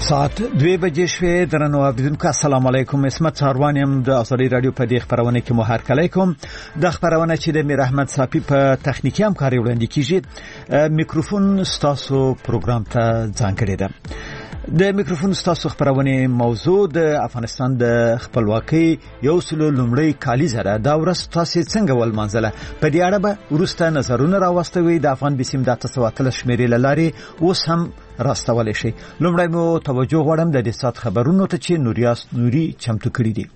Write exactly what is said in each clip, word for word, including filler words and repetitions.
ساعت دوی بجې شوې. درنو اوریدونکو السلام علیکم. اسمت ساروان يم د ازادي رادیو په دې خبرونه کې مو هرکلی کوم. د خبرونه چې د میر احمد صافي په تخنیکی همکاري وړاندې کیږي. میکروفون ستاسو پروګرام ته ځانګړی ده. د میکروفون ستاسو خبرونه موضوع د افغانستان د خپلواکۍ یو سلو لومړی کالیزه ده. دا ورځ تاسو څنګه ولمانځله؟ په دې اړه به ورسته نظرونه راوستوي. د افغان بسیم د تاسو وتل شمیرې لاري اوس هم راستول شي. لومړی مو توجه غواړم د دې سات خبرونو ته چې نوریاس نوري چمتو کړی دي.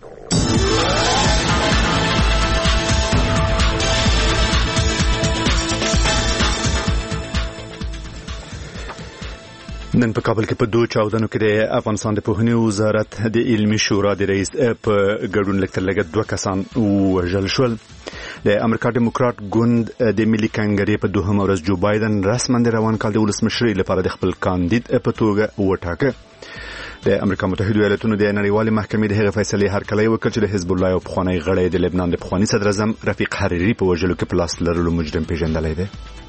نن په کابل کې په دوه چاودنو کې د افغانستان د پوهنې وزارت د علمي شورا د رئیس په ګډون لیکتلګه دوه کسان وژل شول. د امریکا ډیموکرات ګوند د ملي کنګرې په دوهم ورځ جو بایدن رسماً د روان کال د ولسمشرۍ لپاره د خپل کاندید په توګه وټاکه. د امریکا متحده ایالاتونو د نړیوالې محکمې د هغه فیصلې هرکلی وکړ چې د حزب الله او پخوانی غړی د لبنان د پخوانی صدر اعظم رفیق حریری په وژلو کې په لاس لرلو مجرم پیژندلی دی.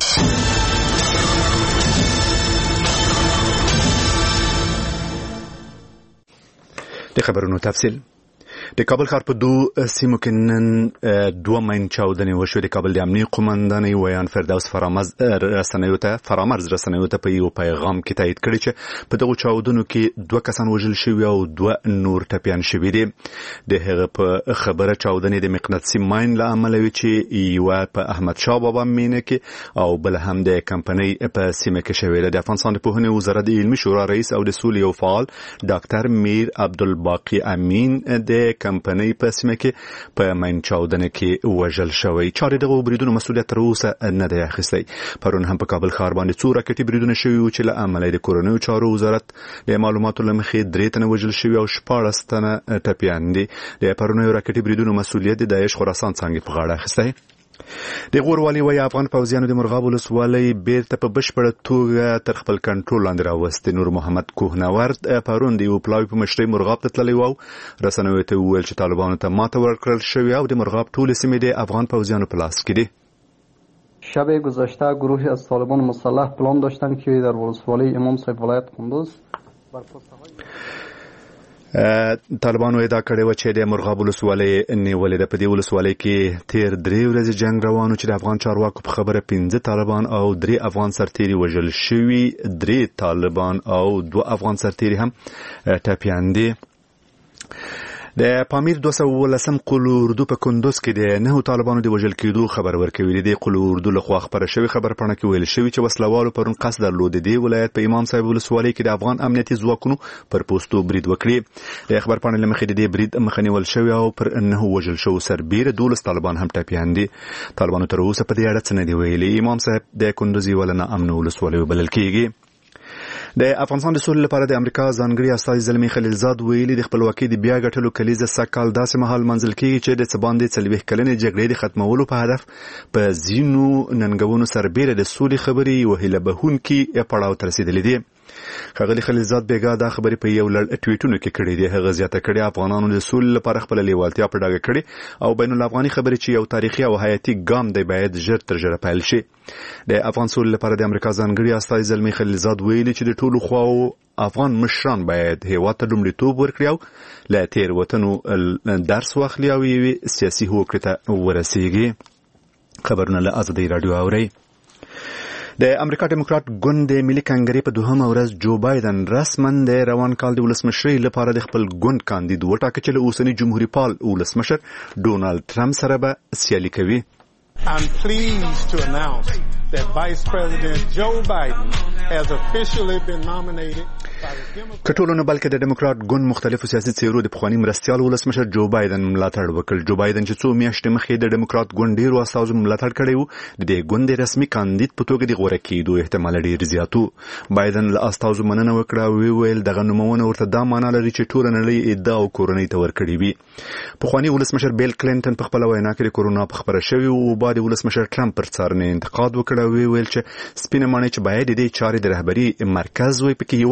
د خبرونو تفصیل. د کابل ښار په دوه سیمو کې نن دوه مین چاودنې وشوې. د کابل د امنیه قومندانۍ ویان فردوس فرامرز رسنیو ته فرامرز رسنیو ته په یو پیغام کې تایید کړی چې په دغه چاودنو کې دوه کسان وژل شوي او دوه نور ټپیان شوي دي. د هغه په خبره چاودنې د مقناطیسي ماین له امله وي چې یوه په احمد شاه بابا مینه کې او بل هم د کمپنۍ په سیمه کې شوې ده. د افغانستان د پوهنې وزارت د علمي شورا رئیس او د سولې یو فعال ډاکټر میر عبدالباقی امین د کمپنۍ په سیمه کې په مین چاودنه کې وژل شوی. چارې دغه بریدونو مسؤلیت تر اوسه نه دی اخیستی. پرون هم په کابل ښار باندې څو راکټي بریدونه شوي وو چې له امله د کورنیو چارو وزارت د معلوماتو له مخې درې تنه وژل شوي او شپاړس تنه ټپیان دي. د پرونیو راکټي بریدونو مسؤلیت د داعش خراسان څانګې په غاړه اخیستی. د غوروالی وای افغان پوځیانو د مرغاب ولسوالۍ بیرته په بشپړه توګه تر خپل کنټرول لاندې راوستي. نور محمد کوهنورد پرون د یو پلاوي په مشرۍ مرغاب ته تللی و. رسنیو ته وویل چې طالبانو ته ماته ورکړل شوې او د مرغاب ټولې سیمې د افغان پوځیانو په لاس کې دي. شب گذشته گروهی از طالبان مسلح پلان داشتند که در ولسوالی امام صاحب ولایت قندوز بر پست‌های طالبانو ادعا کړې و چې د مرغاب ولسوالۍ نیولې ده. په دې ولسوالۍ کې تیر درې ورځې جنگ روانو چې د افغان چارواکو په خبره پنځه طالبان او درې افغان سرتیري وژل شوي. درې طالبان او دوه افغان سرتیري هم ټپیان دي. د پامیر دوه سوه اوولسم قول اردو په کندوز کې د نهو طالبانو د وژل کېدو خبر ورکوي. د قول اردو لخوا خبره شوې خبرپاڼه کې ویل شوي چې وسلوالو پرون قصد درلود د ولایت په امام صاحب ولسوالۍ کې د افغان امنیتي ځواکونو پر پوستو برید وکړي. د خبرپاڼې له مخې د دې برید مخه نیول شوې او پر نهو وژل شوو سربیره دولس طالبان هم ټپیان دي. طالبانو تر اوسه په دې اړه څه نه دي ویلي. امام صاحب د کندوز یوه له ناامنو ولسوالیو بلل کېږي. د افغانستان د سولې لپاره د امریکا ځانګړي استازي زلمی خلیلزاد ویلي د خپلواکۍ د بیا ګټلو کلیزه سږ داسې مهال منځل کېږي چې د څه باندې څلوېښت کلنې جګړې د ختمولو په هدف په ځینو ننګونو سربیره د سولې خبرې یوه هیله بښونکي پړاو ته رسېدلې دي. ښاغلي خلیلزاد بیګا دا خبرې په یو لړ ټویټونو کې کړې دي. هغه زیاته کړې افغانانو د سولې لپاره خپله لیوالتیا په ډاګه کړې او بین الافغاني خبرې چې یو تاریخي او حیاتي ګام دی باید ژر تر ژره پیل شي. د افغان سولې لپاره د امریکا ځانګړي استازي زلمی خلیلزاد ویلي چې د ټولو خواو افغان مشران باید هیواد ته لومړیتوب ورکړي او له تېروتنو درس واخلي او یوې سیاسي هوکړې ته ورسیږي. خبرونه له ازادي راډیو اورئ. د امریکا ډیموکرات ګوند د ملي کنګرې په دوهمه ورځ جو بایدن رسماً د روان کال د ولسمشرۍ لپاره د خپل ګوند کاندید وټاکه چې له اوسني جمهوریت پال ولسمشر ډونالډ ټرمپ سره به سیالي کوي. I'm pleased to announce that Vice President Joe Biden has officially been nominated by the Democratic کټولو نه بلکې د ډیموکرات ګوند مختلفو سیاسي څیرو د پخواني مرستیال ولسمشر جو بایدن ملاتړ وکړ. جو بایدن چې څو میاشتې مخکې د ډیموکرات ګوند ډیرو استازو ملاتړ کړی و د دې ګوند د رسمي کاندید په توګه د غوره کېدو احتمال ډیر زیات و. بایدن له استازو مننه وکړه او ویل دغه نومونه ورته دا معنا لري چې ټوله نړۍ ادعا او کورنۍ ته ورکړي وي. پخواني ولسمشر بیل کلینټن په خپله وینا کې د کورونا په خبره شوې و بعد ولسمشر ټرمپ پر څارنې انتقاد وکړ او ویل چې سپینه ماڼۍ چې باید د دې چارې د رهبري مرکز وي پکې یوازې ګډوډي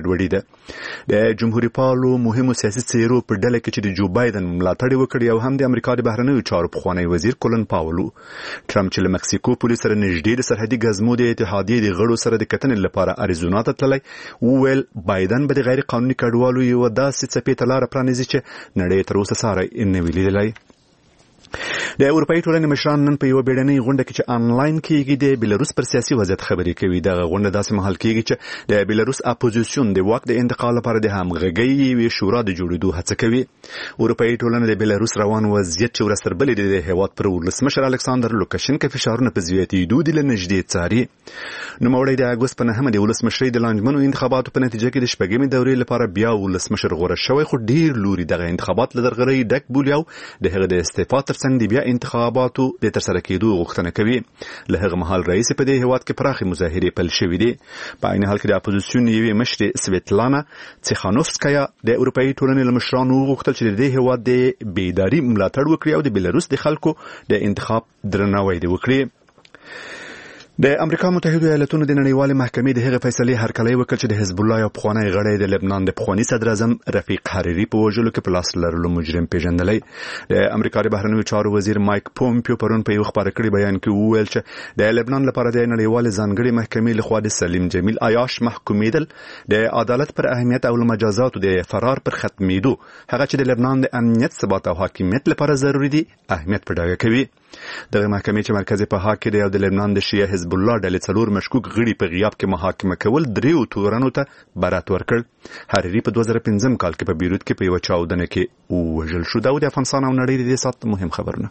ګډوډي ده. د جمهوریت پالو مهمو سیاسي څیرو په ډله کې چې د جو بایدن ملاتړ وکړي او هم د امریکا د بهرنیو چارو پخوانی وزیر کولن پاولو ټرمپ چې له مکسیکو پولیس سره نږدې د سرحدي ګزمو د اتحادیې د غړو سره د کتنې لپاره اریزونا ته تللی وویل بایدن به د غیر قانوني کډوالو یو داسې څپې ته لاره پرانیزي چې نړۍ تر اوسه ساری نه وی لیدلی. د اروپאי ټولنې مشران نن په یو بیړنۍ غونډه کې چې آنلاین کېږي د بیلاروس پر سیاسي وضعیت خبرې کوي. دغه غونډه داسې مهال کېږي چې د بیلاروس اپوزیسیون د واک د انتقال لپاره د همغږۍ یوې شورا د جوړېدو هڅه کوي. اروپאי ټولنه د بیلاروس روان وضعیت چې ورسربلې د هیواد پر ولسمشر الکساندر لوکاشینکو فشارونه په زیاتېدو دي له نږدې څاري. نوموړی د اګوست په نهمه د ولسمشرۍ د لاندمنو انتخاباتو په نتیجه کې د شپږمې دورې لپاره بیا ولسمشر غوره شوی، خو ډیر لوري دغه انتخابات له درغلۍ ډک بولي او د هغه د استعفا ترڅنګ د بیا انتخاباتو د ترسره کېدو غوښتنه کوي. له هغه مهال رئیس په دې هیواد کې پراخې مظاهرې پیل شوې دي. په عین حال کې د اپوزیسیون یوې مشرې سویتلانا تیخانوفسکایا د اروپאי ټولنې له مشرانو وغوښتل چې د دې هیواد د بیداري ملاتړ وکړي او د بیلاروس د خلکو د انتخاب درناوی وکړي. د امریکا متحده ایالاتونو د نړیوالې محکمې د هغې فیصلې هرکلی وکړ چې د حزب الله یو پخوانی غړی د لبنان د پخواني صدر اعظم رفیق حریري په وژلو کې په لاس لرلو مجرم پیژندلی. د امریکا د بهرنیو چارو وزیر مایک پومپیو پرون په یو خبره کړي بیان کې وویل چې د لبنان لپاره د نړیوالې ځانګړې محکمې لخوا د سلیم جمیل عیاش محکومیدل د عدالت پر اهمیت او مجازاتو د فرار پر ختمیدو هغه چې د لبنان د امنیت، ثبات او حاکمیت لپاره ضروري دي اهمیت په ډاګه کوي. دغه محکمې چې مرکز په حق کې دی او د لبنان د شیعه حزب الله ډلې څلور مشکوک غړي په غیاب کې محاکمه کول دریو تورنو ته برات ورکړ. حریري په دوه زره پنځم کال کې په بیروت کې په یو چاودنه کې وژل شو. دا د افغانستان او نړۍ د دې سات مهم خبرونه.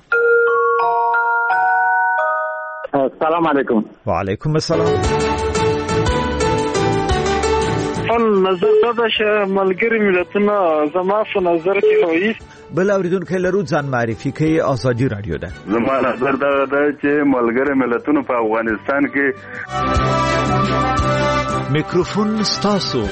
السلام علیکم. وعلیکم السلام. نظر دا چې ملګری ملتونه زما په نظر کې وایي بل اوریدونکو لرو ځان معرفي کوي. ازادي رادیو ده. زما نظر دا ده چې ملګری ملتونه په افغانستان کې میکروفون ستاسو.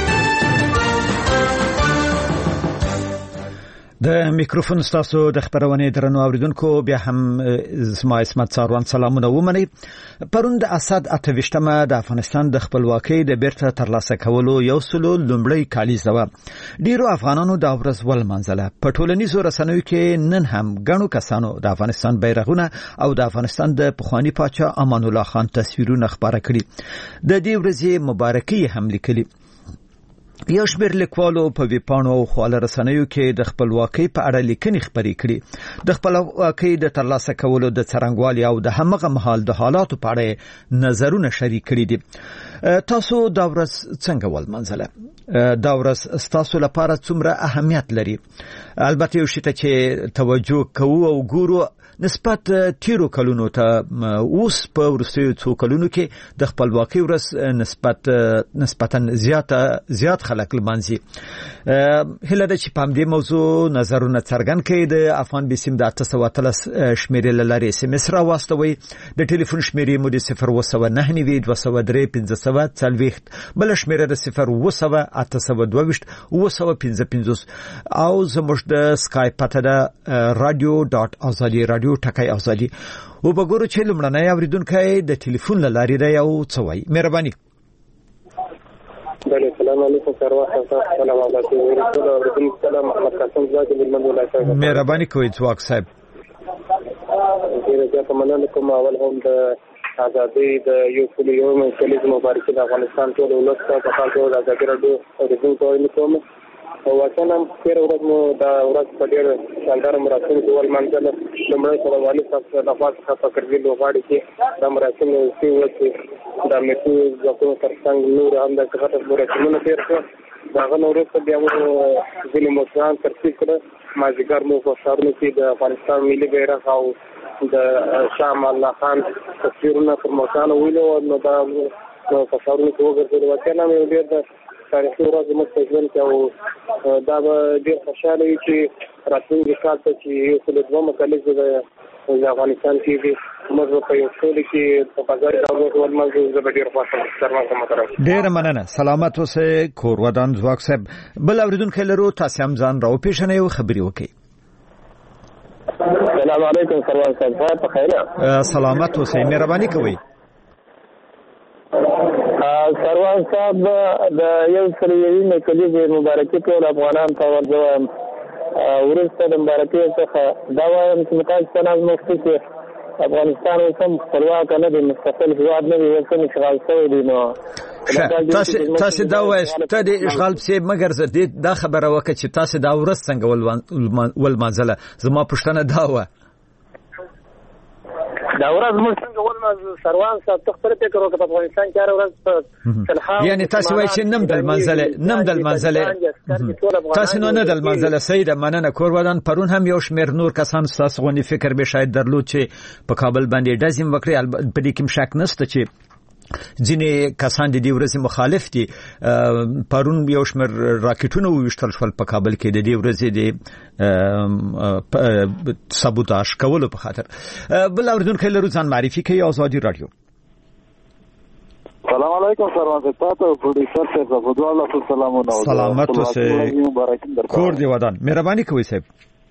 د میکروفون ستاسو د خبرونې درنو اوریدونکو بیا هم زما اسمت څاروان سلامونه ومني. پرون د اسد اتويشتمه د افغانستان د خپلواکۍ د بیرته ترلاسه کولو یو سلو لومړی کالیزه و. ډیرو افغانانو د ورځ ول منځله په ټولنیزو رسنیو کې نن هم غنو کسانو د افغانستان بیرغونه او د افغانستان د پخوانی پاچا امان الله خان تصویرونه خبره کړي. د دې ورځې مبارکي هم لیکلي. یو شمېر لیکوالو په ویبپاڼو او خواله رسنیو کې د خپلواکۍ په اړه لیکنې خپرې کړي. د خپلواکۍ د ترلاسه کولو د څرنګوالي او د همغه مهال د حالاتو په اړه نظرونه شریک کړي دي. تاسو دا ورځ څنګه ولمنځله؟ دا ورځ ستاسو لپاره څومره اهمیت لري؟ البته یو شی ته چې توجه کوو او ګورو نسبت تیرو کلونو ته اوس په ورستیو څو کلونو کې د خپلواکۍ ورځ نسبت نسبتا زیاته زیات خلک لمانځي. هله د چې په دې موضوع نظرونه څرګند کړي. د افغان بسیم د اته سوه اتلس شمیرې له لارې اس ام اس راواستوي. د ټلیفون شمیرې مو د صفر اوه سوه نهه نوي دوه سوه درې پنځه سوه څلوېښت، بله شمیره د صفر اوه سوه اته سوه دوه ویشت اوه سوه پنځه پنځوس او زموږ د سکایپ پته ده رادیو ډاټ ازادي رادیو ټکای ازادي. او وګورو چې لمړنۍ اوریدونکو د ټلیفون له لارې دی او څه وایي. مهرباني. بله سلام علیکم سروان صاحب. سلام علیکم. سلام محمد قاسم زاده بلمن ولایت. مهرباني کوئ ځواک صاحب. ډیره زیاته مننه کوم. اول هم د ازادي د یو سل یوم کلیز مبارکي د افغانستان ټول ولس ته په خاص ډول ازادي راډیو اوریدونکو کوم. او وطن هم تېره ورځ مو دا ورځ په ډېر شانداره مراسمو کې ولمانځله. لومړی سره والي صاحب لخوا څخه په کرګل لوغاړي کې دا مراسم شوي وو چې د امنیتي ځواکونو تر څنګ نور هم داسې غټ مراسمونه تېر شول. د هغه نه وروسته بیا مو ځینې مشران ترتیب کړه. مازدیګر مو په ښارونو کې د افغانستان ملي بیرغ او د شاه امان الله خان تصویرونه پر مشرانو ویلو. نو دا په ښارونو کې وګرځېدل. وطن هم یو ډېر د تاریخي ورځ زموږ په ژوند کې او دا به ډېر خوشحاله وي چې راتلونکي کال ته چې یو سل دومه کلیزه د افغانستان کېږي موږ به په یو سولې کې په بازار ډول ولمانځو. زه به ډېر خوښ یم. سلام محترم. ډېره مننه. سلامت اوسئ کور ودان ځواک صاحب. بل اوریدونکی لرو. تاسې هم ځان راوپېژنئ او خبرې وکړئ. سلام علیکم سروان صاحب. په خیر. سلامت اوسئ. مهرباني کوئ. سروان صاحب د یو سل یوې کلیزې مبارکي ټول افغانان ته ورځوم. وروسته د مبارکۍ څخه دا وایم چې متاسفانه تناز مفتي چې افغانستان اوس هم خپلواک نه دی، مستقل هېواد نه دی، اوس هم اشغال شوی دی. نو تاسو دا وایئ ته د اشغال پسې مګر زه دا خبره وکړه چې تاسو دا ورځ څنګه ولمانځله. زما پوښتنه دا وه دا ورځ موږ څنګه ولمانځو سروان صاحب؟ ته خپل فکر وکړه په افغانستان کې هره ورځ په تلحاظ یعنی تاسو وایئ چې نم د لمانځلې نم د لمانځلې تاسو نو نه د لمانځله. صحیح ده، مننه. کور ودان پرون هم یو شمېر نور کسان ستاسو غوندې فکر به شاید درلود چې په کابل باندې ډزې وکړي. په دې کې شک نشته چې ځینې کسان د دې ورځې مخالف دي. پرون یو شمېر راکټونه وویشتل شول په کابل کې د دې ورځې د سابوتاژ کولو په خاطر. بل اوریدونکی لرو، ځان معرفي کوي. آزادي رادیو. سلام علیکم سروان صاحب، تاسو پروډوسر صاحب په دوه الله سلامونه. سلامت اوسئ، کور دی ودان. مهرباني کوئ صاحب.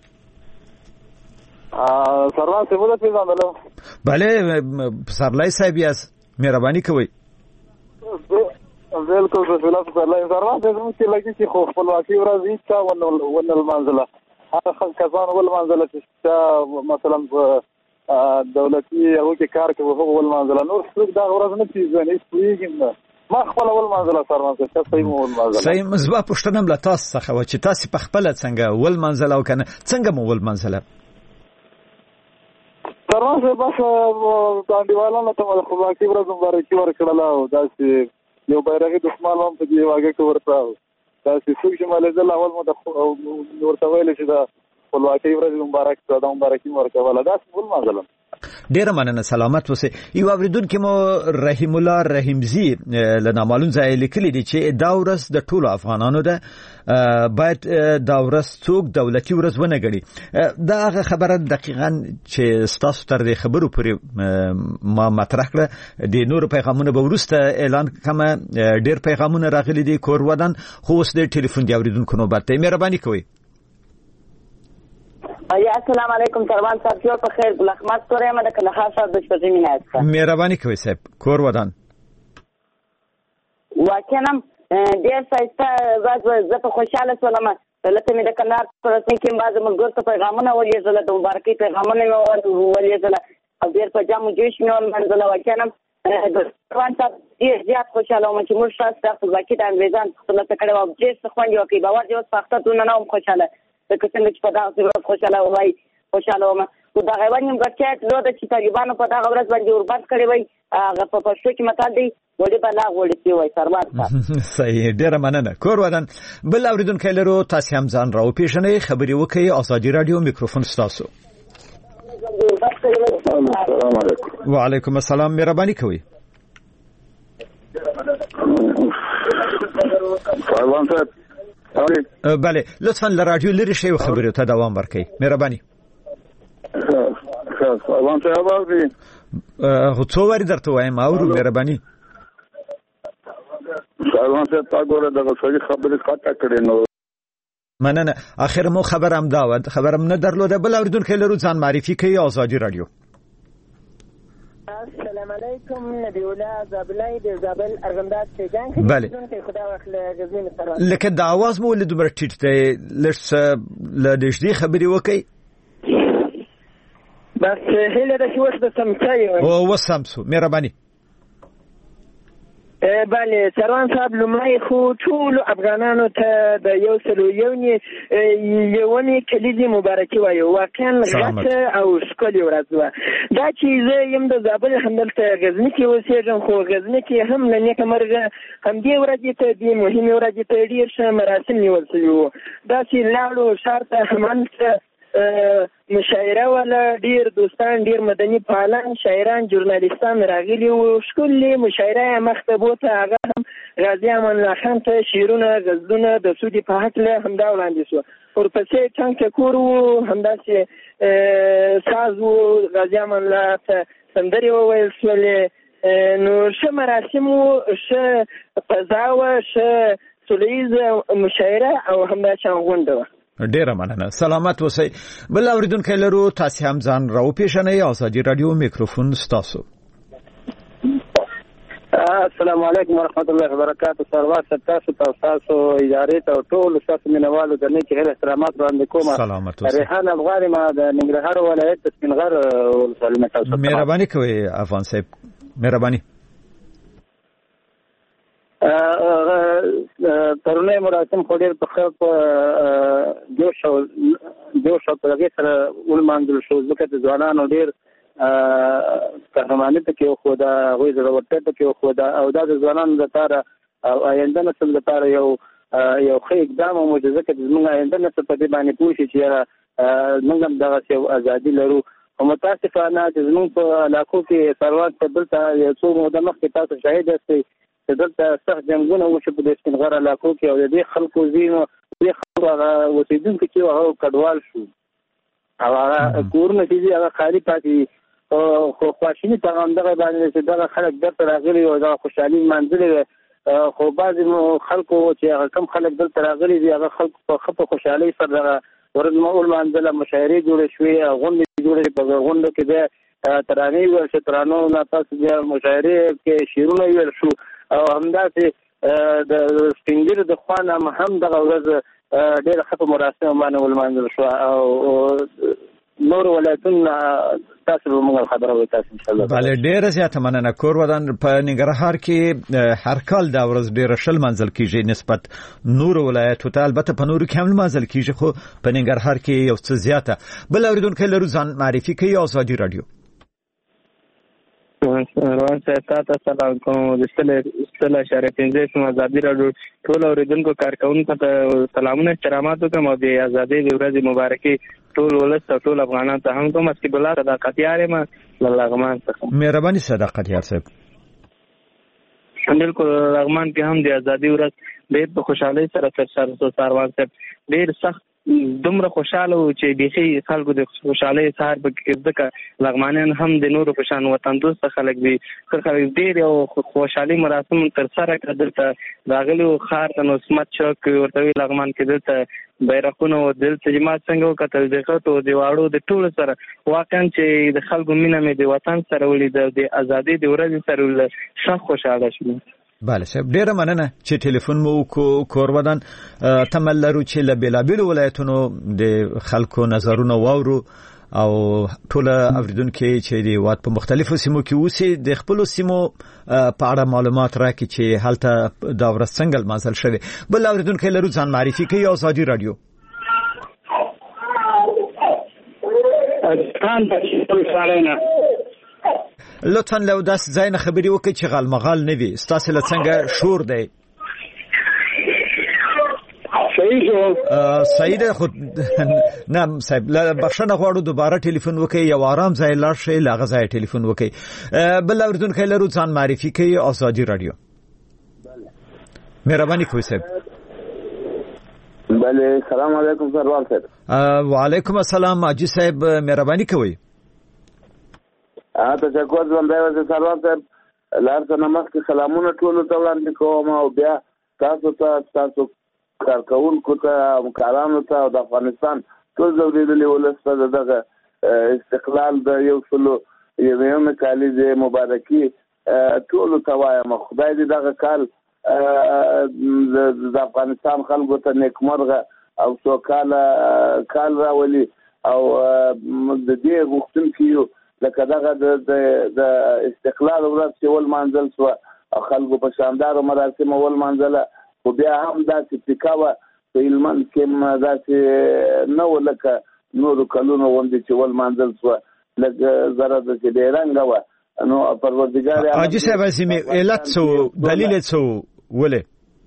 سروان صاحب ولې پیژندلو؟ بله پسرلی صاحب یاست، مهرباني کوئ. بالکل رسول الله سروان صاحب چې لګي چې خو خپلواکي ورځ هیڅ ونه لمانځله. هغه کسان ولمانځله چې مثلا دولتي هغه کې کار کوي هغه ولمانځله. نور څوک دا ورځ نه پیژني، هیڅ پوهېږم نه. ما خپله ولمانځله سروان صاحب، صحیح مو ولمانځله. صحیح. زما پوښتنه هم له تاسو څخه وه چې تاسې په خپله څنګه ولمانځله او که نه څنګه مو ولمانځله؟ سروان صاحب بس انډیوالانو ته د خپلواکي ورځ مبارکي ورکړله او داسې یو بیرغي دسمال هم په دې واګه کې ورته داسې څوک چې مالېدل اول مو ورته ویل چې د خپلواکۍ ورځ مبارک د مبارکي ورکوله. داسې ولمانځله. ډیره مننه، سلامت اوسئ. یو اوریدونکي مو رحیم الله رحیمزي له نامعلوم ځایه لیکلي دي چې دا ورځ د ټولو افغانانو ده، باید دا ورځ څوک دولتي ورځ ونه ګڼي. دا هغه خبره دقیقاً چې ستاسو تر دې خبرو پورې ما مطرح کړه. د نورو پیغامونه به وروسته اعلان کړم. ډیر پیغامونه راغلي دي کور ودان، خو اوس د ټلیفون د اوریدونکو نوبت دی. مهرباني کوئ. یا السلام علیکم سروان صاحب، جوړ په خیر. ګل احمد تورې مده کله خاصه د شپږ مینات څخه. مهرباني کوئ صاحب، کور ودان. واکنم ډیر ښایسته ورځ زه په خوشحاله شولم. لکه مې د کندهار په رسنۍ کې بعضې ملګرو ته پیغامونه ولېږله، د مبارکۍ پیغامونه مې ولېږله او ډېر په جام و جوش مې ولمانځله. واکنم سروان صاحب ډېر زیات خوشحاله وم چې موږ ستاسو دا خپلواکي د انګریزانو څخه ترلاسه کړې وه او ډېر څه خوند یې وکړي. باور دې اوس په اختر دونه نه وم خوشحاله لکه څنګه چې په دغه ورځ خوشحاله وای خوشحاله وم. خو دغه یوه نیمګړتیا یې درلوده چې طالبانو په دغه ورځ باندې وربند کړی وای. هغه په پښتو کې متل دی وړې به لا غوړې سوی وای. سروان صاحب صحیح، ډېره مننه. کور ودان. بل اورېدونکی لرو، تاسې هم ځان راوپېژنئ، خبرې وکړئ. ازادي راډیو، میکروفون ستاسو. وعلیکم السلام، مهرباني کوئ. سروان صاحب بله لطفا له رادیو لرې شئ او خبرو ته دوام ورکړئ. مهرباني. سروان صاحب اورئ؟ خو څو وارې درته وایم اورو. مهرباني. سروان صاحب تا ګوره دغه سړي خبرې قطع کړې نو مننه. اخر مو خبر هم دا وه، خبر هم نه درلوده. بل اورېدونکی لرو، ځان معرفي کوي. آزادي رادیو. السلام علیکم، نبی الله زابلای د زابل ارغنداب شیجان کې. بله خدا واخله غزنی سره. لکه د اواز مو ولې دومره ټیټ دی؟ لږ څه له نږدې خبرې وکړئ. بس هیله ده چې اوس به سم شوی وي. اوس سم شو، مهرباني. بله سروان صاحب، لومړی خو ټولو افغانانو ته د یو سل او یونې یونې کلیزې مبارکي وایو. واقعا غټه او ښکلې ورځ وه. دا چې زه یم د زابل همدلته غزني کې اوسېږم، خو غزني کې هم له نیکه مرغه همدې ورځې ته دې مهمې ورځې ته ډېر ښه مراسم نیول شوي وو. داسې لاړو ښار ته همالته مشاعره ولا ډیر دوستان، ډیر مدني فعالان، شاعران، ژورنالیستان راغلي وو. ښکلې مشاعره یې مخته بوته. هغه هم غازي امان الله خان ته شعرونه، غزلونه د سودې په هکله همدا وړاندې شو. ورپسې ټنګ ټکور وو، همداسې ساز وو، غازي امان الله ته سندرې وویل شولې. نو ښه مراسم وو، ښه فضا وه، ښه سوله ییزه مشاعره او همداشان غونډه وه. ډیره مننه، سلامت اوسئ. بل اوریدونکی لرو، تاسې هم ځان راوپېژنئ. ازادي راډیو، میکروفون ستاسو. السلام علیکم ورحمت الله وبرکاته. سروار تاسو ته تاسو ادارې ته ټول تاسو مینوالو د نیک هیله احترامات وړاندې کوم. سلامت اوسئ. ریحان افغاني ما د ننګرهار ولایت د سپینغر ولسوالۍ تاسو. مهرباني کوئ افغان صاحب، مهرباني. ترونه مراسم خو ډېر په جوش او جوش او په سره ولمانځل شو، ځکه د ځوانانو ډېر قهرماني پکې وښوده، هغوی زړورتیا پکې وښوده او دا د ځوانانو لپاره او آینده نسل لپاره یو یو ښه اقدام و، ځکه چې زموږ آینده نسل په دې باندې پوه شي چې موږ هم دغسې یو ازادي لرو. خو متاسفانه چې زموږ په علاقو کې سروان ته دلته یو څو موده مخکې تاسو شاهد یاستئ چې دلته سخت جنګونه وشو په دې سپینغر علاقو کې او د دې خلکو ځینو دې خلکو هغه اوسېدونکي چې هغه کډوال شو او هغه کورونه چې دي هغه خالي پاتې خو خواشیني په همدغه باندې چې دغه خلک دلته راغلي او دغه خوشحالي لمانځلې ده. خو بعضې خلکو چې هغه کم خلک دلته راغلي دي هغه خلکو په ښه په خوشحالۍ سره دغه ورځ ولمانځله، مشاعرې جوړې شوې، غونډې جوړې شوې. په غونډو کې بیا ترانې ویل شو، ترانو نه تاسو بیا مشاعرې کې شعرونه ویل شو او همداسې د سپین ږیرو د خوا نه هم دغه ورځ ډېره ښه په مراسمو باندې ولمانځل شوه او نور ولایتونه تاسو به موږ خبره وي تاسو ان شاء الله. بله ډېره زیاته مننه. کور ودان په ننګرهار کې هر کال دا ورځ ډېره ښه لمانځل کېږي نسبت نورو ولایتو ته، البته په نورو کې هم لمانځل کېږي خو په ننګرهار کې یو څه زیاته. بل اورېدونکی لرو، ځان معرفي کوي. ازادي راډیو. روان صاحب تاسو سلام کوم. د ستل اشاره پنځه سم ازادي راډیو ټول اوریدونکو کارکونکو ته سلامونه احترامات کوم او د ازادي د ورځې مبارکي ټول ولست او ټول افغانان ته هم کوم. اسکی بلا صداقت یاره ما لغمان څخه مهرباني صداقت یار صاحب. بالکل لغمان کې هم د ازادي ورځ ډېر په خوشحالۍ سره تر سره سروان صاحب ډېر سخت دومره خوشاله و چې بیخي خلکو د خوشحالۍ سهار په ځکه لغمانیان هم د نورو په شان وطن دوست خلک دي، خلک ډېر یو خوشحالي مراسم تر سره کړه. دلته راغلي و ښار ته نو عصمت چوک ورته وي لغمان کې دلته بیرغونه و، دلته جماعت څنګه وکتل د خټو د واړو د ټولو سره. واقعا چې د خلکو مینه مې د وطن سره ولیده، د ازادۍ د ورځې سره ولیده، ښه خوشحاله شوم. بله صاحب ډیره مننه چې ټلیفون مو وکړو. کور ودان تمل لرو چې له بیلابیلو ولایتونو د خلکو نظرونه واورو او ټول اوریدونکو چې د واد په مختلفو سیمو کې اوسي د خپل سیمو په اړه معلومات راکړي چې هلته دا ورځ څنګه لمانځل شوې. بل اوریدونکو لرو، ځان معرفي کوي. ازادي راډیو. خان بشیر سالانه لطفا لو داس ځای نه خبري وکړي چې غالمغال نه وي. ستاسو له څنګه شور دی؟ صحیح شو. صحیح ده. خو نه صاحب بخښنه غواړو، دوباره ټلیفون وکړئ، یو آرام ځای لاړ شئ، له هغه ځایه ټلیفون وکړئ. بل اورېدونکی لرو، ځان معرفي کوي. ازادي راډیو. مهرباني کوئ صاحب. بله سلام علیکم سروان صاحب. وعلیکم السلام حاجي صاحب، مهرباني کوئ. اه تشکر زموږ د سروان صاحب لار څخه مخکې سلامونه ټول ته وړاندې کوم او بیا تاسو ته تاسو کارکونکو ته مکارانو ته د افغانستان ټول زوریدلې ولسته دغه استقلال د یو سلو یوه کالیزه مبارکي ټول ته وایم. خدای دې دغه کال د افغانستان خلکو ته نیکمرغه او سوکاله کال راولي او د دې غوښتونکو لکه دغه د استقلال ورځ چې ولمانځل شوه او خلکو په شاندارو مراسمو ولمانځله، خو بیا هم داسې پیکاوه په هلمند کې داسې نه و لکه نورو کلونو غوندې چې ولمانځل شوه، لږ زره داسې بې رنګه وه. نو پروردګار حاجي صاحب هسې علت څه دلیل یې څه ولې؟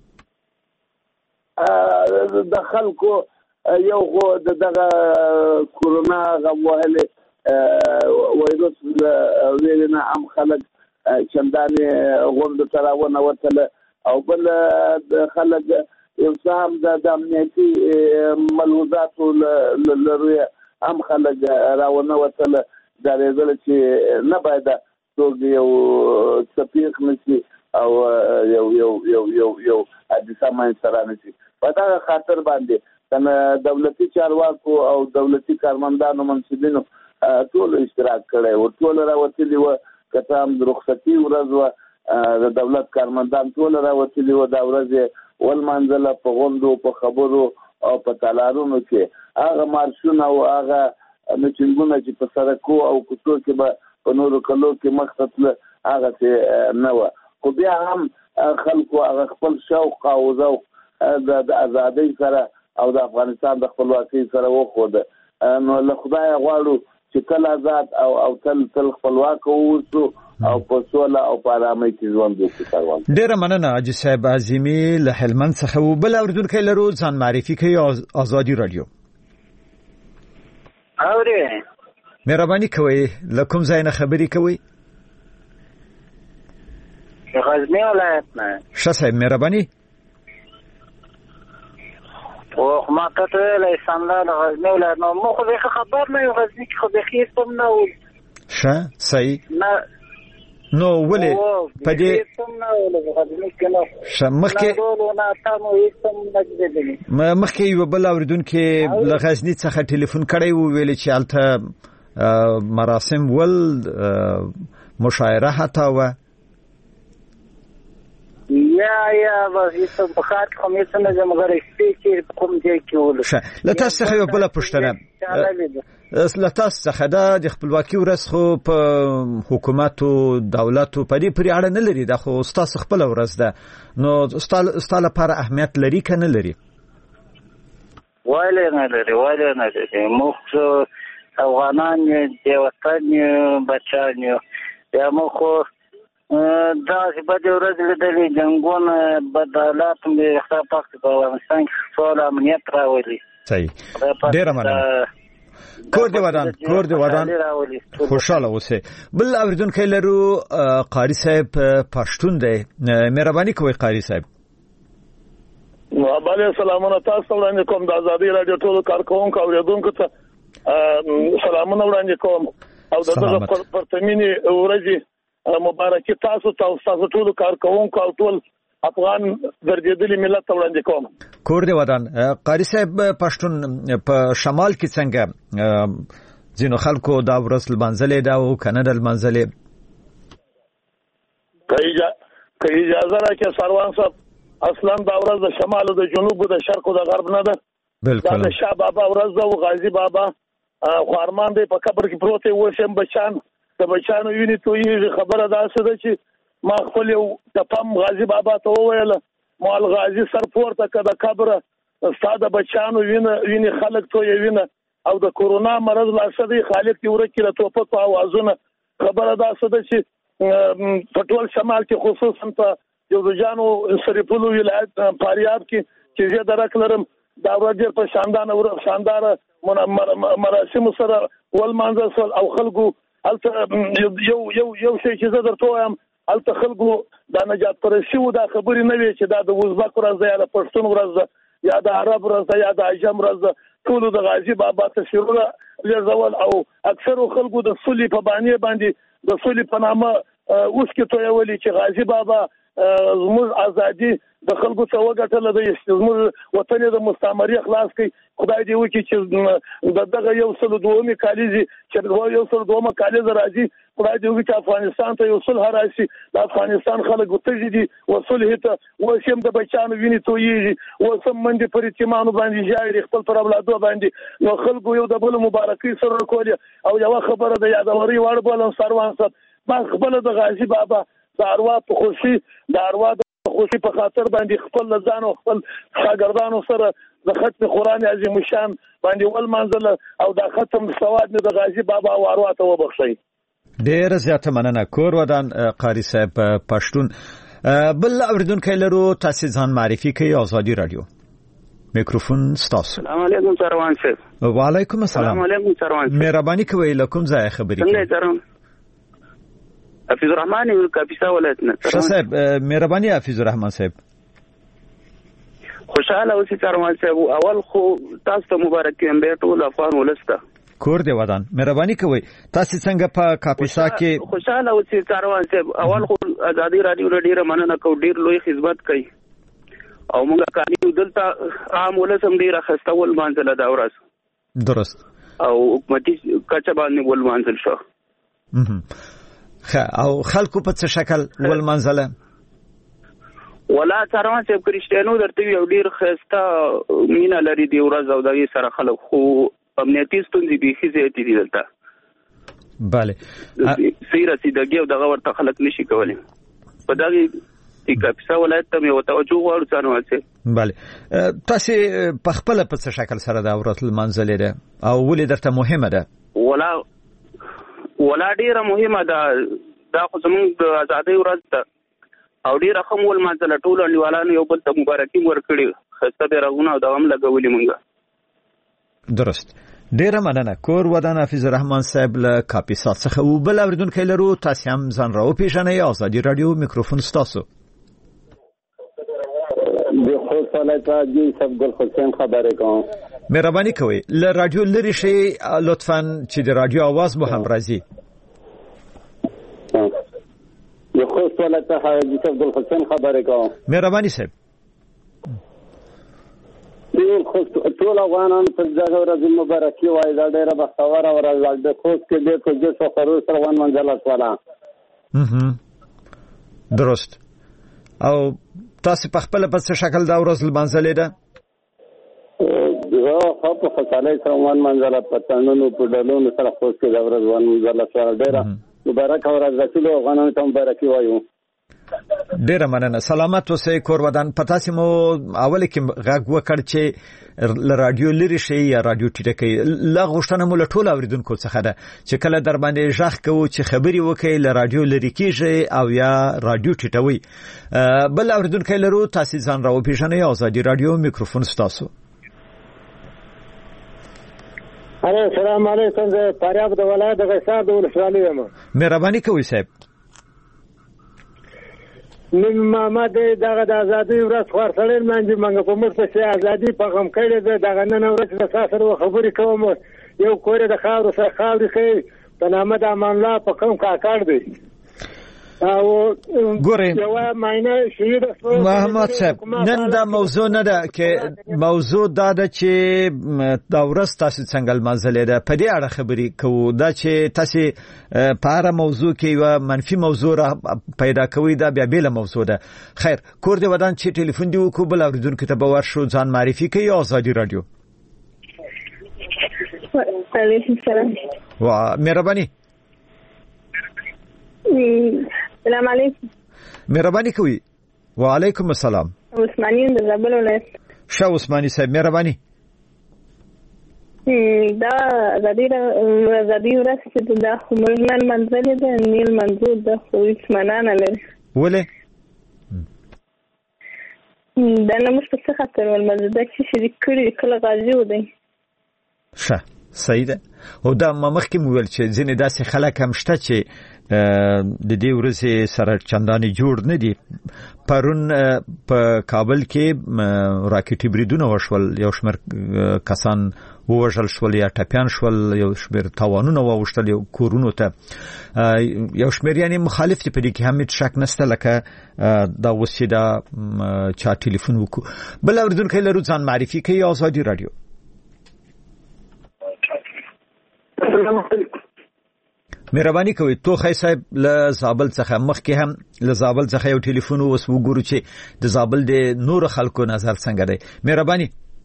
د خلکو یو خو د دغه کورونا غم وهلې وایروس ویلنه عام خلک چندانې غونډو ته راونوتله او بل خلک یو څه هم د امنیتي ملحوظاتو له لوري هم خلک راونوتله، ډارېدله چې نه باید څوک یو څه پېښ نه شي او یو یو یو یو یو حادثه منځته رانشي. په دغه خاطر باندې کنه دولتي چارواکو او دولتي کارمندانو منصبینو ټول اشتراک کړی و، ټول راوتلي وه، که څه هم د رخصتي ورځ وه د دولت کارمندان ټول راوتلي وو دا ورځ ولمانځله په غونډو په خبرو او په تالارونو کې هغه مارشونه او هغه میټینګونه چې په سړکو او کوڅو کې به په نورو کلو کې مخ ته تلل هغه څه نه وه خو بیا هم خلکو هغه خپل شوق او ذوق د ازادۍ سره او د افغانستان د خپلواکۍ سره وښوده نو له خدایه غواړو چې تل آزاد او او تل تل خپلواک اوسو او په سوله او په ارامۍ کې ژوند وکړو. ډېره مننه حاجي صاحب عظیمي له هلمند څخه و. بل اورېدونکی لرو ځان معرفي کوي ازادي رادیو. اورې مهرباني کوئ له کوم ځای نه خبرې کوئ؟ غزنی ولایت نه. ښه صاحب مهرباني. او ما ته ته له سندان غزنی ولایت نو مو خو به خبر نه یو غزنی کې خو به خیر تم نه و. ښه صحیح. نه نو ولې په دې تم نه و غزنی کې نو. ښه مخکې نو نه تاسو یې تم نه دې. مخکې یو بل اوریدونکو له غزنی څخه ټلیفون کړی و ویل چې الته مراسم ول مشاعره حتی و یا یا وظیفه په خاط کوم څه نه زموږ سپیچ کوم ځای کې ول. ښه له تاسو څخه یو بل پوښتنه له تاسو څخه د خپلواکۍ ورځ خو په حکومت او دولت په دې پرې اړه نه لري دا خو تاسو خپل ورځ ده نو تاسو لپاره اهمیت لري کنه لري؟ وایله نه لري وایله نه لري موږ افغانان د وطن بچان یو یا موږ دا چې په دې ورځ لیدلې جنګونه بدلات مې اختلاف په افغانستان کې ټول امنیت راولي. صحیح ډېره مننه. کور دې ودان کور دې ودان خوشاله اوسئ. بل اوریدونکی لرو قاری صاحب پښتون دی. مهرباني کوئ قاری صاحب. وعلیکم سلامونه تاسو وړاندې کوم د ازادي رادیو ټول کارکونکو او اوریدونکو ته سلامونه وړاندې کوم او دغه پرتمینی ورځي مبارکي تاسو ته تاسو ټول کارکونکو او ټول افغان درجېدلي ملت ته وړاندې کوم. کور دې ودان. قاری صاحب پښتون په شمال کې څنګه ځینو خلکو دا ورځ لمانځلې ده او کنه د لمانځلې؟ که اجازه راکړئ سروان صاحب اصلا دا ورځ د شمال او د جنوب او د شرق او د غرب نه ده. بالکل دا د شاه بابا ورځ ده او غازی بابا خو ارمان دی په قبر کې پروت و شم بچان د بچانو ویني تویږي. خبره دا څه ده چې ما خپل یو د پم غازی بابا ته وویل مال غازی سر پورته کړه د قبر ستاده بچانو ویني ویني خلک توي ویني او د کورونا مرض لا څه دی خالق دی ورکه له توپک او اوازونه. خبره دا څه ده چې په ټول شمال کې خصوصا په جوزجانو سریپولو ولایت فاریاب کې چې زه درکلم دا ورځ په شاندار او شاندار مراسم سره ولمانځل او خلکو الته یو یو یو شی چې زه درته وایم الته خلکو دا نجات پرستی و دا خبرې نه وي چې دا د ازبک ورځ ده یا د پښتون ورځ ده یا د عرب ورځ ده یا د عجم ورځ ده. ټول د غازی بابا تصویرونه لږول او اکثر خلکو د صلح په باندې باندې د صلح په نامه اوس کې تویولي چې غازی بابا زموږ ازادي د خلکو څخه وګټله د زموږ وطن د مستعمري خلاص کړي. خدای دې وکړي چې د دغه یو سل دومې کالیزي چې یو سل دومه کالیز راځي. خدای دې وکړي چې افغانستان ته یو صلح راشي. د افغانستان خلک وتجي دي وصلح ته وسیم د بچانو ویني تویږي وسم منډي پر اعتماد باندې جاري خپل پر اولادو باندې نو خلکو یو د بل مبارکي سره کول او یو خبره د یادوري وړ بولن سروان صاحب ما خپل د غازی بابا د اروا په خوشي د اروا د خوشي په خاطر باندې خپل ځان او خپل شاګردانو سره د ختم قرآن عظیم شان باندې ول منزل او د ختم سواد نه د غازی بابا او اروا ته وبخشي. ډیر زیاته مننه. کور ودان قاری صاحب پښتون. بل اوریدونکو لرو تاسو ځان معرفي کوي ازادي رادیو. میکروفون ستاسو. السلام علیکم سروان صاحب. وعلیکم السلام. السلام علیکم سروان صاحب. مهرباني کوئ له کوم ځای خبرې کوئ؟ څنګه سروان؟ حفیظ الرحمن یو کاپیسا ولایت نه. ښه صاحب مهرباني حفیظ الرحمن صاحب. خوشاله اوسئ سروان صاحب. اول خو تاسو ته مبارک یم به ټول افغان ولسته. کور دی ودان. مهرباني کوئ تاسو څنګه په کاپیسا کې خوشاله اوسئ سروان صاحب. اول خو ازادي رادیو ډیره مننه کوم ډیر لوی خدمت کوي او موږ کاري دلته عام ولسم ډیره خستول مانځله دا ورځ درست او حکومتي کچه باندې ول مانځل شو. او خلکو په څه شکل ول منځله ولا څارما چې کریسټیانو درته یو ډیر خسته مینا لري دی ورځ او دغه سره خلک خو امنیتي ستونزې به هیڅ زیاتې دي دلته bale سیره سیدګي او دغه ورته خلک نشي کولای په دغه تیکاپسا ولایت ته یو توجه غواړو څنګه وځي bale تاسو په خپل په څه شکل سره دا ورته منځله ده او ولې درته مهمه ده ولا ولا ډیره مهمه ده دا خو زموږ د ازادۍ ورځ ده او ډیره هم ول منځله ټول انډیوالانو یو بل ته مبارکي ورکړي خسته به راغونه او دوام لګولې مونږه درست ډیره مننه کور ودان حافظ الرحمن صاحب له کاپیسا څخه او بل اوریدونکو لرو تاسو هم ځان راو پیژنئ ازادي رادیو میکروفون ستاسو د خو صلاته جی سب ګل حسین خبرې کوم مهرباني کوئ له رادیو لری شي لطفا چې د رادیو आवाज مو هم راځي د خو صلاته جی سب ګل حسین خبرې کوم مهرباني صاحب ټول خو ټول افغانان په دغه ورځ مبارکي وایي دا ډیره بختوره ورځ ده خو کې د کوجه سفرو سره ون منځله والا هم درست او تاسو په خپل په څه شکل دا ورځ منځلې ده زه خو په خپلای سره ون منځله پټانونو په ډلونو سره خو کې دا ورځ ون منځله سره ډیره مبارک ورځ ده ټول افغانان ته مبارکي وایو ډیره مننه سلامت اوسئ کور ودان پتا سیمو اول کې غږ وکړ چې ل رادیو لری شي یا رادیو ټیټه کوي لا غوښتنه مول ټول اوریدونکو څخه ده چې کله در باندې ژغ کوو چې خبري وکړي ل رادیو لری کیږي او یا رادیو ټیټوي بل اوریدونکو لرو تاسو ځان راو پیژنئ ازادي رادیو میکروفون ستاسو الو السلام علیکم زه فاریاب د ولایت د غصاب د ولسوالۍ یم مهرباني کوئ صاحب نن ما د دغه د ازادۍ ورځ خورسړې منځ منګه په موږ ته ازادي په غم کړي ده دغه نن ورځ د ساسر خبرې کوم یو کور د خاور سره خاورې کوي په نامه د امان الله په کوم کاکړ دی او ګورئ شهید محمد صاحب نن دا موضوع نه ده کې موضوع دا ده چې دا ورځ تاسو څنګه منځلې ده په دې اړه خبرې کوو دا چې تاسو په اړه موضوع کې یو منفي موضوع را پیدا کوي دا بیا بیل موضوع ده خیر کور دې ودان چې ټلیفون دی وکړو بل اوریدونکو ته به ورشو ځان معرفي کوي ازادي رادیو علیکم السلام و مهرباني السلام علیکم مهرباني کوي وعلیکم السلام عثماني د زابل ولایت شاه عثماني صاحب مهرباني دا ازادي ازادي ورځ چې د خمرمن منځل ده نیل منظور د خو اسمنان لري ولې دا نه مست څه خاطر ول مزه چې شریک کړي کله غازی و دی ښه صحیح ده او دا مخکې مول چې ځینې داسې خلک هم شته چې د دې ورځې سره چندانې جوړ نه دي پرون په کابل کې راکټي بریدونه وشول یو شمېر کسان ووژل شول یا ټپیان شول یو شمېر تاوانونه واوښتل یو کورونو ته یو شمېر یعنی مخالف دي په دې کې هم هیڅ شک نشته لکه دا اوس چې دا چا ټلیفون وکړو بل اوریدونکو لرو ځان معرفي کوي ازادي رادیو السلام علیکم مهرباني کوئ توخی صاحب له زابل څخه مخکې هم له زابل څخه یو ټلیفون وس وګورو چې د زابل د نور خلکو نظر څنګه دی مهرباني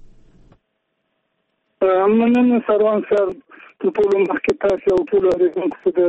مننه سروان سر ټول مخکې تاسو او ټول اوریدونکو ته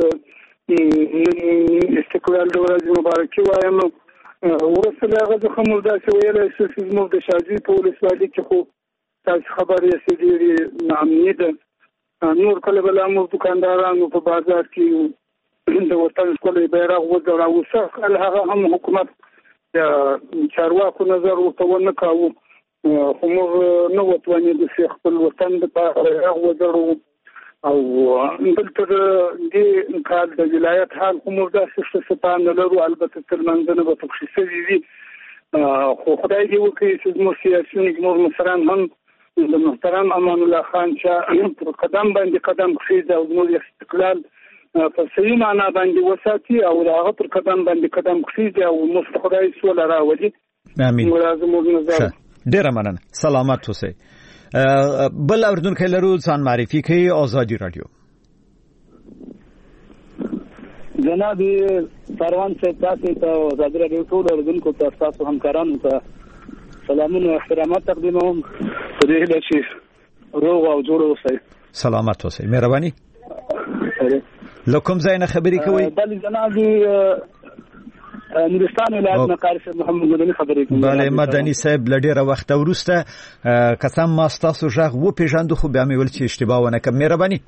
استقلال د ورځې مبارکي وایم ورسره هغه د خمر داسې ویلای شو چې موږ د شاجي په ولسوالۍ کې خو تاسو خبرې یې ډېرې نامنې ده نور کله بل امر دکاندارانو په بازار کې د وطن ټولې بیرغ وځړا وسه هغه هم حکومت چارواکو نظر ورته کاوه خو موږ نو وطني د خپل وطن د بیرغ وځړو او دلته د کال د ولایت حال کوم د څه لرو البته تر منځنه به تخصیصي وي خو خدای دې وکړي چې موږ سیاسي موږ مشران هم د محترم امان الله خان چې پر قدم باندې قدم کېږي او موږ استقلال په صحیح معنا باندې وساتي او هغه پر قدم باندې قدم کېږي او موږ خدای سول راوړي امين ډیر مننه سلامت اوسئ بل اوردونکو لرو ځان معرفي کوي ازادي رادیو جناب سروان صاحب تاسو ته ازادي راډیو ټول اوریدونکو ته تاسو همکارانو ته سلامونه او احترامات تقدیموم په دې هیله چې روغ او جوړ اوسئ. سلامت اوسئ. مهرباني. له کوم ځای نه خبرې کوئ؟ بله جناب نورستان ولایت نه قاری صاحب محمد مدني خبرې کوم. بله مدني صاحب له ډېره وخته وروسته قسم ما ستاسو غږ وپېژانده خو بیا مې ویل چې اشتباه ونه کړم. مهرباني.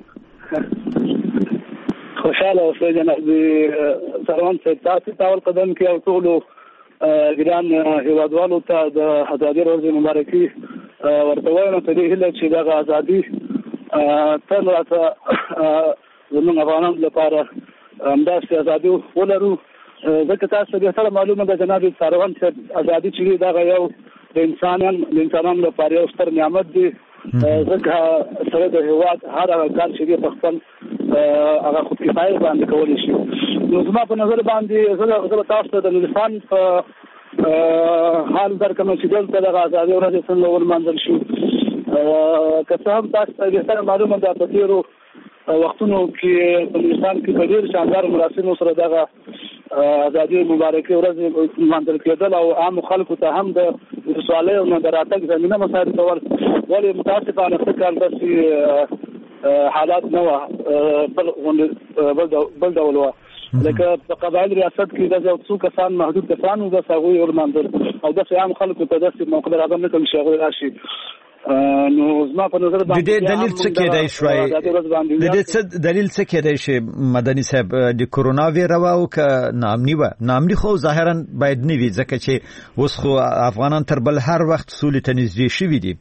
خوشاله اوسئ جناب سروان صاحب تاسو ته اول قدم کې او ټولو ګران هیوادوالو ته د ازادي ورځې مبارکي ورته وایم په دې هیله چې دغه ازادي تل راته زموږ افغانانو لپاره همداسې ازادي ولرو. ځکه تاسو به سره معلومه ده جناب سروان صاحب ازادي چې دغه یو د انسانان د انسانانو لپاره یو ستر نعمت دی. ځکه سره د هیواد هر هغه کار چې په خپل هغه خود کفایه باندې کولی شي. نو زما په نظر باندې زه تاسو ته د نورستان په حال درکوم چې دلته د ازادي ورځ څنګه ولمانځل شو. که څه هم تاسو ته سره معلومه ده په تېرو وختونو کې په نورستان کې په ډېر شاندار مراسمو سره دغه ازادي مبارکي ورځ لمانځل کېدل او عام خلکو ته هم د ولسوالیو نه د راتګ زمینه مساعد کول. ولې متاسفانه څه کال داسې حالات نه وه بل ډول وه. لکه په قبایل ریاست کې داسې یو څو کسان محدود کسان وو بس هغوی ولمانځل او داسې عام خلکو ته داسې موقع برابر نه کړل چې هغوی راشي. نو زما په نظر باندې د دې دلیل څه کېدای شوی؟ د دې څه دلیل څه کېدای شي مدني صاحب؟ د کورونا ویره او که ناامني وه؟ ناامني خو ظاهرا باید نه وي ځکه چې اوس خو افغانان تر بل هر وخت سولې ته نږدې شوي دي.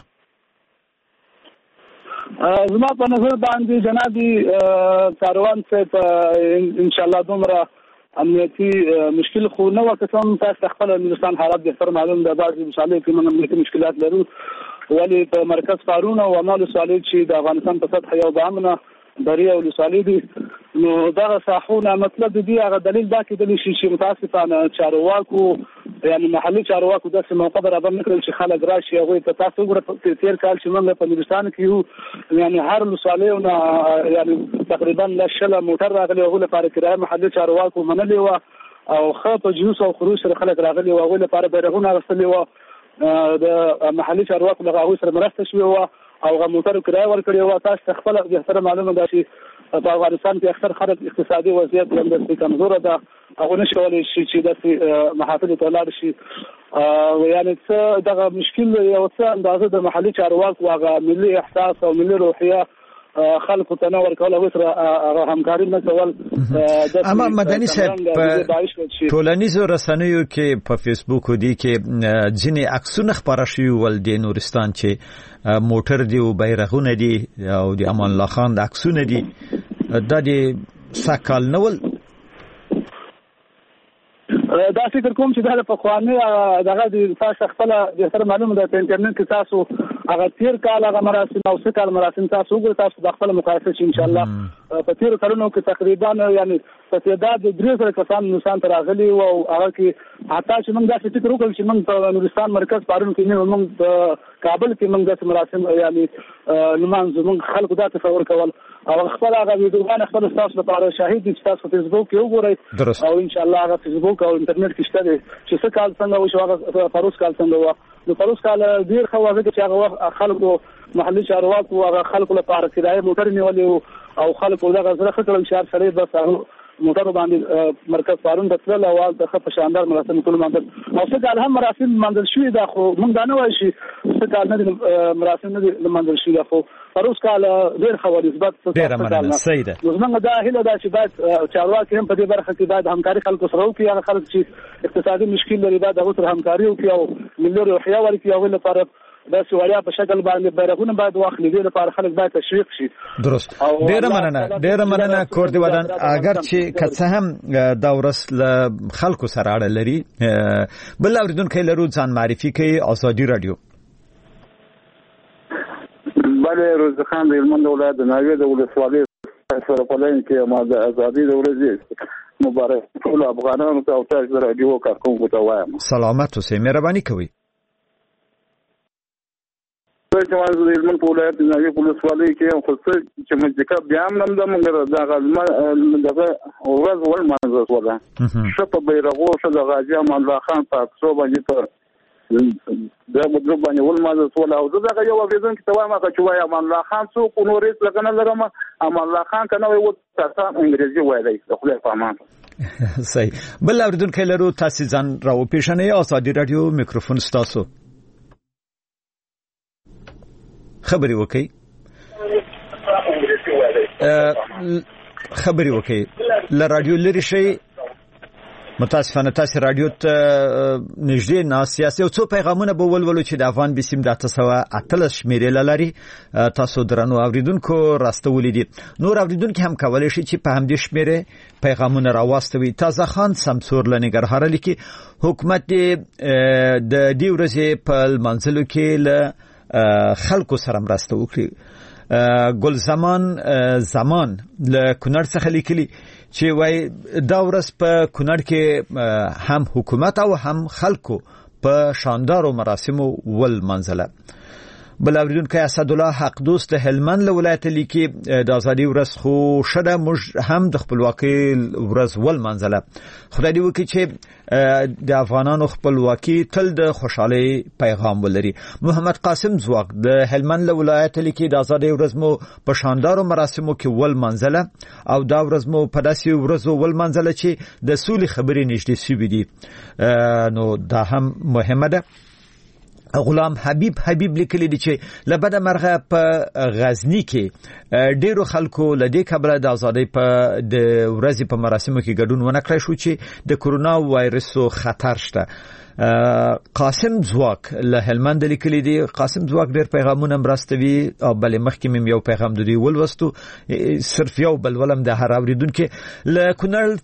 زما په نظر باندې جناب سروان صاحب انشاءالله دومره امنیتي مشکل خو نه وه. که څه هم تاسو خپل نورستان حالات بهتر معلوم ده. بعضې ولسوالیو کې موږ امنیتي مشکلات لرو ولې په مرکز پارون او عمان ولسوالۍ چې د افغانستان په سطحه یو بامنه بري او ولسوالۍ دي. نو دغه ساحونه مطلب د دې هغه دلیل دا کېدلی شي چې متاسفانه چارواکو یعنې محلي چارواکو داسې موقع برابر نه کړل چې خلک راشي هغوی ته. تاسو وګوره تېر کال چې موږ په نورستان کې یو یعنې هر ولسوالیو نه یعنې تقریبا لس شله موټر راغلي هغوی لپاره کرایه محلي چارواکو منلې وه او ښه په جلوس او خروج سره خلک راغلي وو. هغوی لپاره بیرغونه اخیستلي وه. د محلي چارواکو له هغوی سره مرسته شوې وه او هغه موټرو کرایه ورکړې وه. تاسو ته خپله بهتره معلومه ده چې په افغانستان کې اکثر خلک اقتصادي وضعیت همداسې کمزوره ده. هغوی نشي کولی شي چې داسې محافلو ته ولاړ شي. یعنې څه دغه مشکل یو څه اندازه د محلي چارواکو هغه ملي احساس او ملي روحیه خلکو ته نه ورکول هغوی سره هغه همکاري نه کول. اما مدني صاحب په ټولنیزو رسنیو کې په فیسبوک دي کې ځینې عکسونه خپاره شوي ول د نورستان چې موټر دي او بیرغونه دي او د امان الله خان د عکسونه دي. دا د سکال نه ول؟ دا فکر کوم چې دا د پخواني دغه د تاسو خپل د سره معلومه ده په انټرنیټ کې تاسو هغه تیر کال هغه مراسم او څه کال مراسم تاسو وګورئ. تاسو د خپل مقایسه چې ان شاء الله په تیر کلونو کې تقریبا یعنی په تعداد د درې سره کسان نورستان ته راغلي او هغه کې حتی چې موږ داسې فکر وکړو چې موږ په نورستان مرکز پارون کې نه موږ په کابل کې موږ داسې مراسم یعنی لمانځو. موږ خلکو دا تصور کول او خپل هغه ویډیوګان خپل تاسو لپاره شاهد دي چې تاسو په فیسبوک کې وګورئ او ان شاء الله هغه فیسبوک او انټرنیټ کې شته دي چې څه کال څنګه وشو هغه پروس کال څنګه و. نو پروس کال ډیر خو هغه چې هغه خلکو محلي چارواکو هغه خلکو لپاره کرایه موټر نیولې او خلکو دغه زړه خټل شهر سره بس موټر باندې مرکز پارون د تل او د خپ شاندار مراسم ټول ماندل او څه کال هم مراسم ماندل شوې ده خو موږ دا نه وایو چې څه کال نه مراسم نه ماندل شوې ده خو پروس کال ډیر خبرې زبات ډیر مننه سیده. موږ دا هیله ده چې باید چارواکي هم په دې برخه کې باید همکاري خلکو سره وکړي. هغه خلک چې اقتصادي مشکل لري باید هغه سره همکاري وکړي او ملي روحیه ورکړي. هغوی لپاره دا سوالیا په شکل باندې بیرغونه باید واخلي. دې لپاره خلک باید تشویق شي. درست. ډیره مننه ډیره مننه کور دی ودان. اگر چې کڅه هم دا ورس له خلکو سره اړه لري بل اوریدونکو لرو ځان معرفي کوي. ازادي رادیو. بله روزخان د هلمند ولایت د ناوې د ولسوالۍ سره په لاین کې ما د ازادي د ورځې مبارک ټول افغانانو ته او تاسو د رادیو کارکونکو ته وایم. سلامت اوسئ. مهرباني کوئ. چې موږ د هلمند په ولایت د ناوې په ولسوالۍ کې خو څه چې مځکه بیا هم نم ده مګر دغه دغه ورځ ولمانځل شوله ښه په بیرغو ښه د غازي امان الله خان په عکسو باندې په دا مطلب باندې ولمانځل شوله او زه دغه یو اورېدونکي ته وایم هغه چې وایي امان الله خان څوک نور هېڅ لکه نه لرم امان الله خان که نه وایي اوس تاسو انګریزي ویلی د خدای په امان صحیح. بل اوریدونکي لرو، تاسو ځان راوپېژنئ. ازادي راډیو میکروفون ستاسو، خبري وکي خبري وکي ل رادیو لري شي. متاسفانه تاسو رادیو ته نږدې نه سیاسي او څو پیغامونه به ولولو چې د افغان بسیم د تاسو اتل شمیرې لري. تاسو درنو اوریدونکو راستولې دي. نور اوریدونکو هم کولای شي چې په همدې شمیرې پیغامونه راوستوي. تازه خان سمسور لنګرهار لیکي حکومت د دې ورځې په منځلو کې له خلکو سره مرسته وکړي. ګل زمان زمان له کونړ څخه لیکلي چې وای دا ورځ په کونړ کې هم حکومت او هم خلکو په شاندارو مراسمو ول منځله. بل اوریدونکو اسد الله حق دوست هلمند له ولایت لیکي د ازادي ورځ خو شډه موږ هم د خپلواکۍ ورځ ول منځله. خدای دې وکړي چې د افغانانو خپلواکي تل د خوشحالي پیغام ولري. محمد قاسم زواق د هلمند له ولایت لیکي د ازادي ورځ مو په شاندارو مراسمو کې ول منځله او دا ورځ مو په داسې ورځو ول منځله چې د سولې خبرې نږدې شوې دي. نو دا هم مهمه ده. غلام حبیب حبیب لیکلی دی چې لبد مرغه په غزنی کې ډیرو خلکو لدی کبره د ازادۍ په د ورځې په مراسمو کې ګډون ونه کړی شو چې د کورونا وایرسو خطر شته. قاسم زواک له هلمند لیکلی دی. قاسم زواک ډیر پیغامونه مرستوي او بل مخکې مم یو پیغام د دی ولوستو صرف یو بل ولم د هر اوریدونکو له کونړ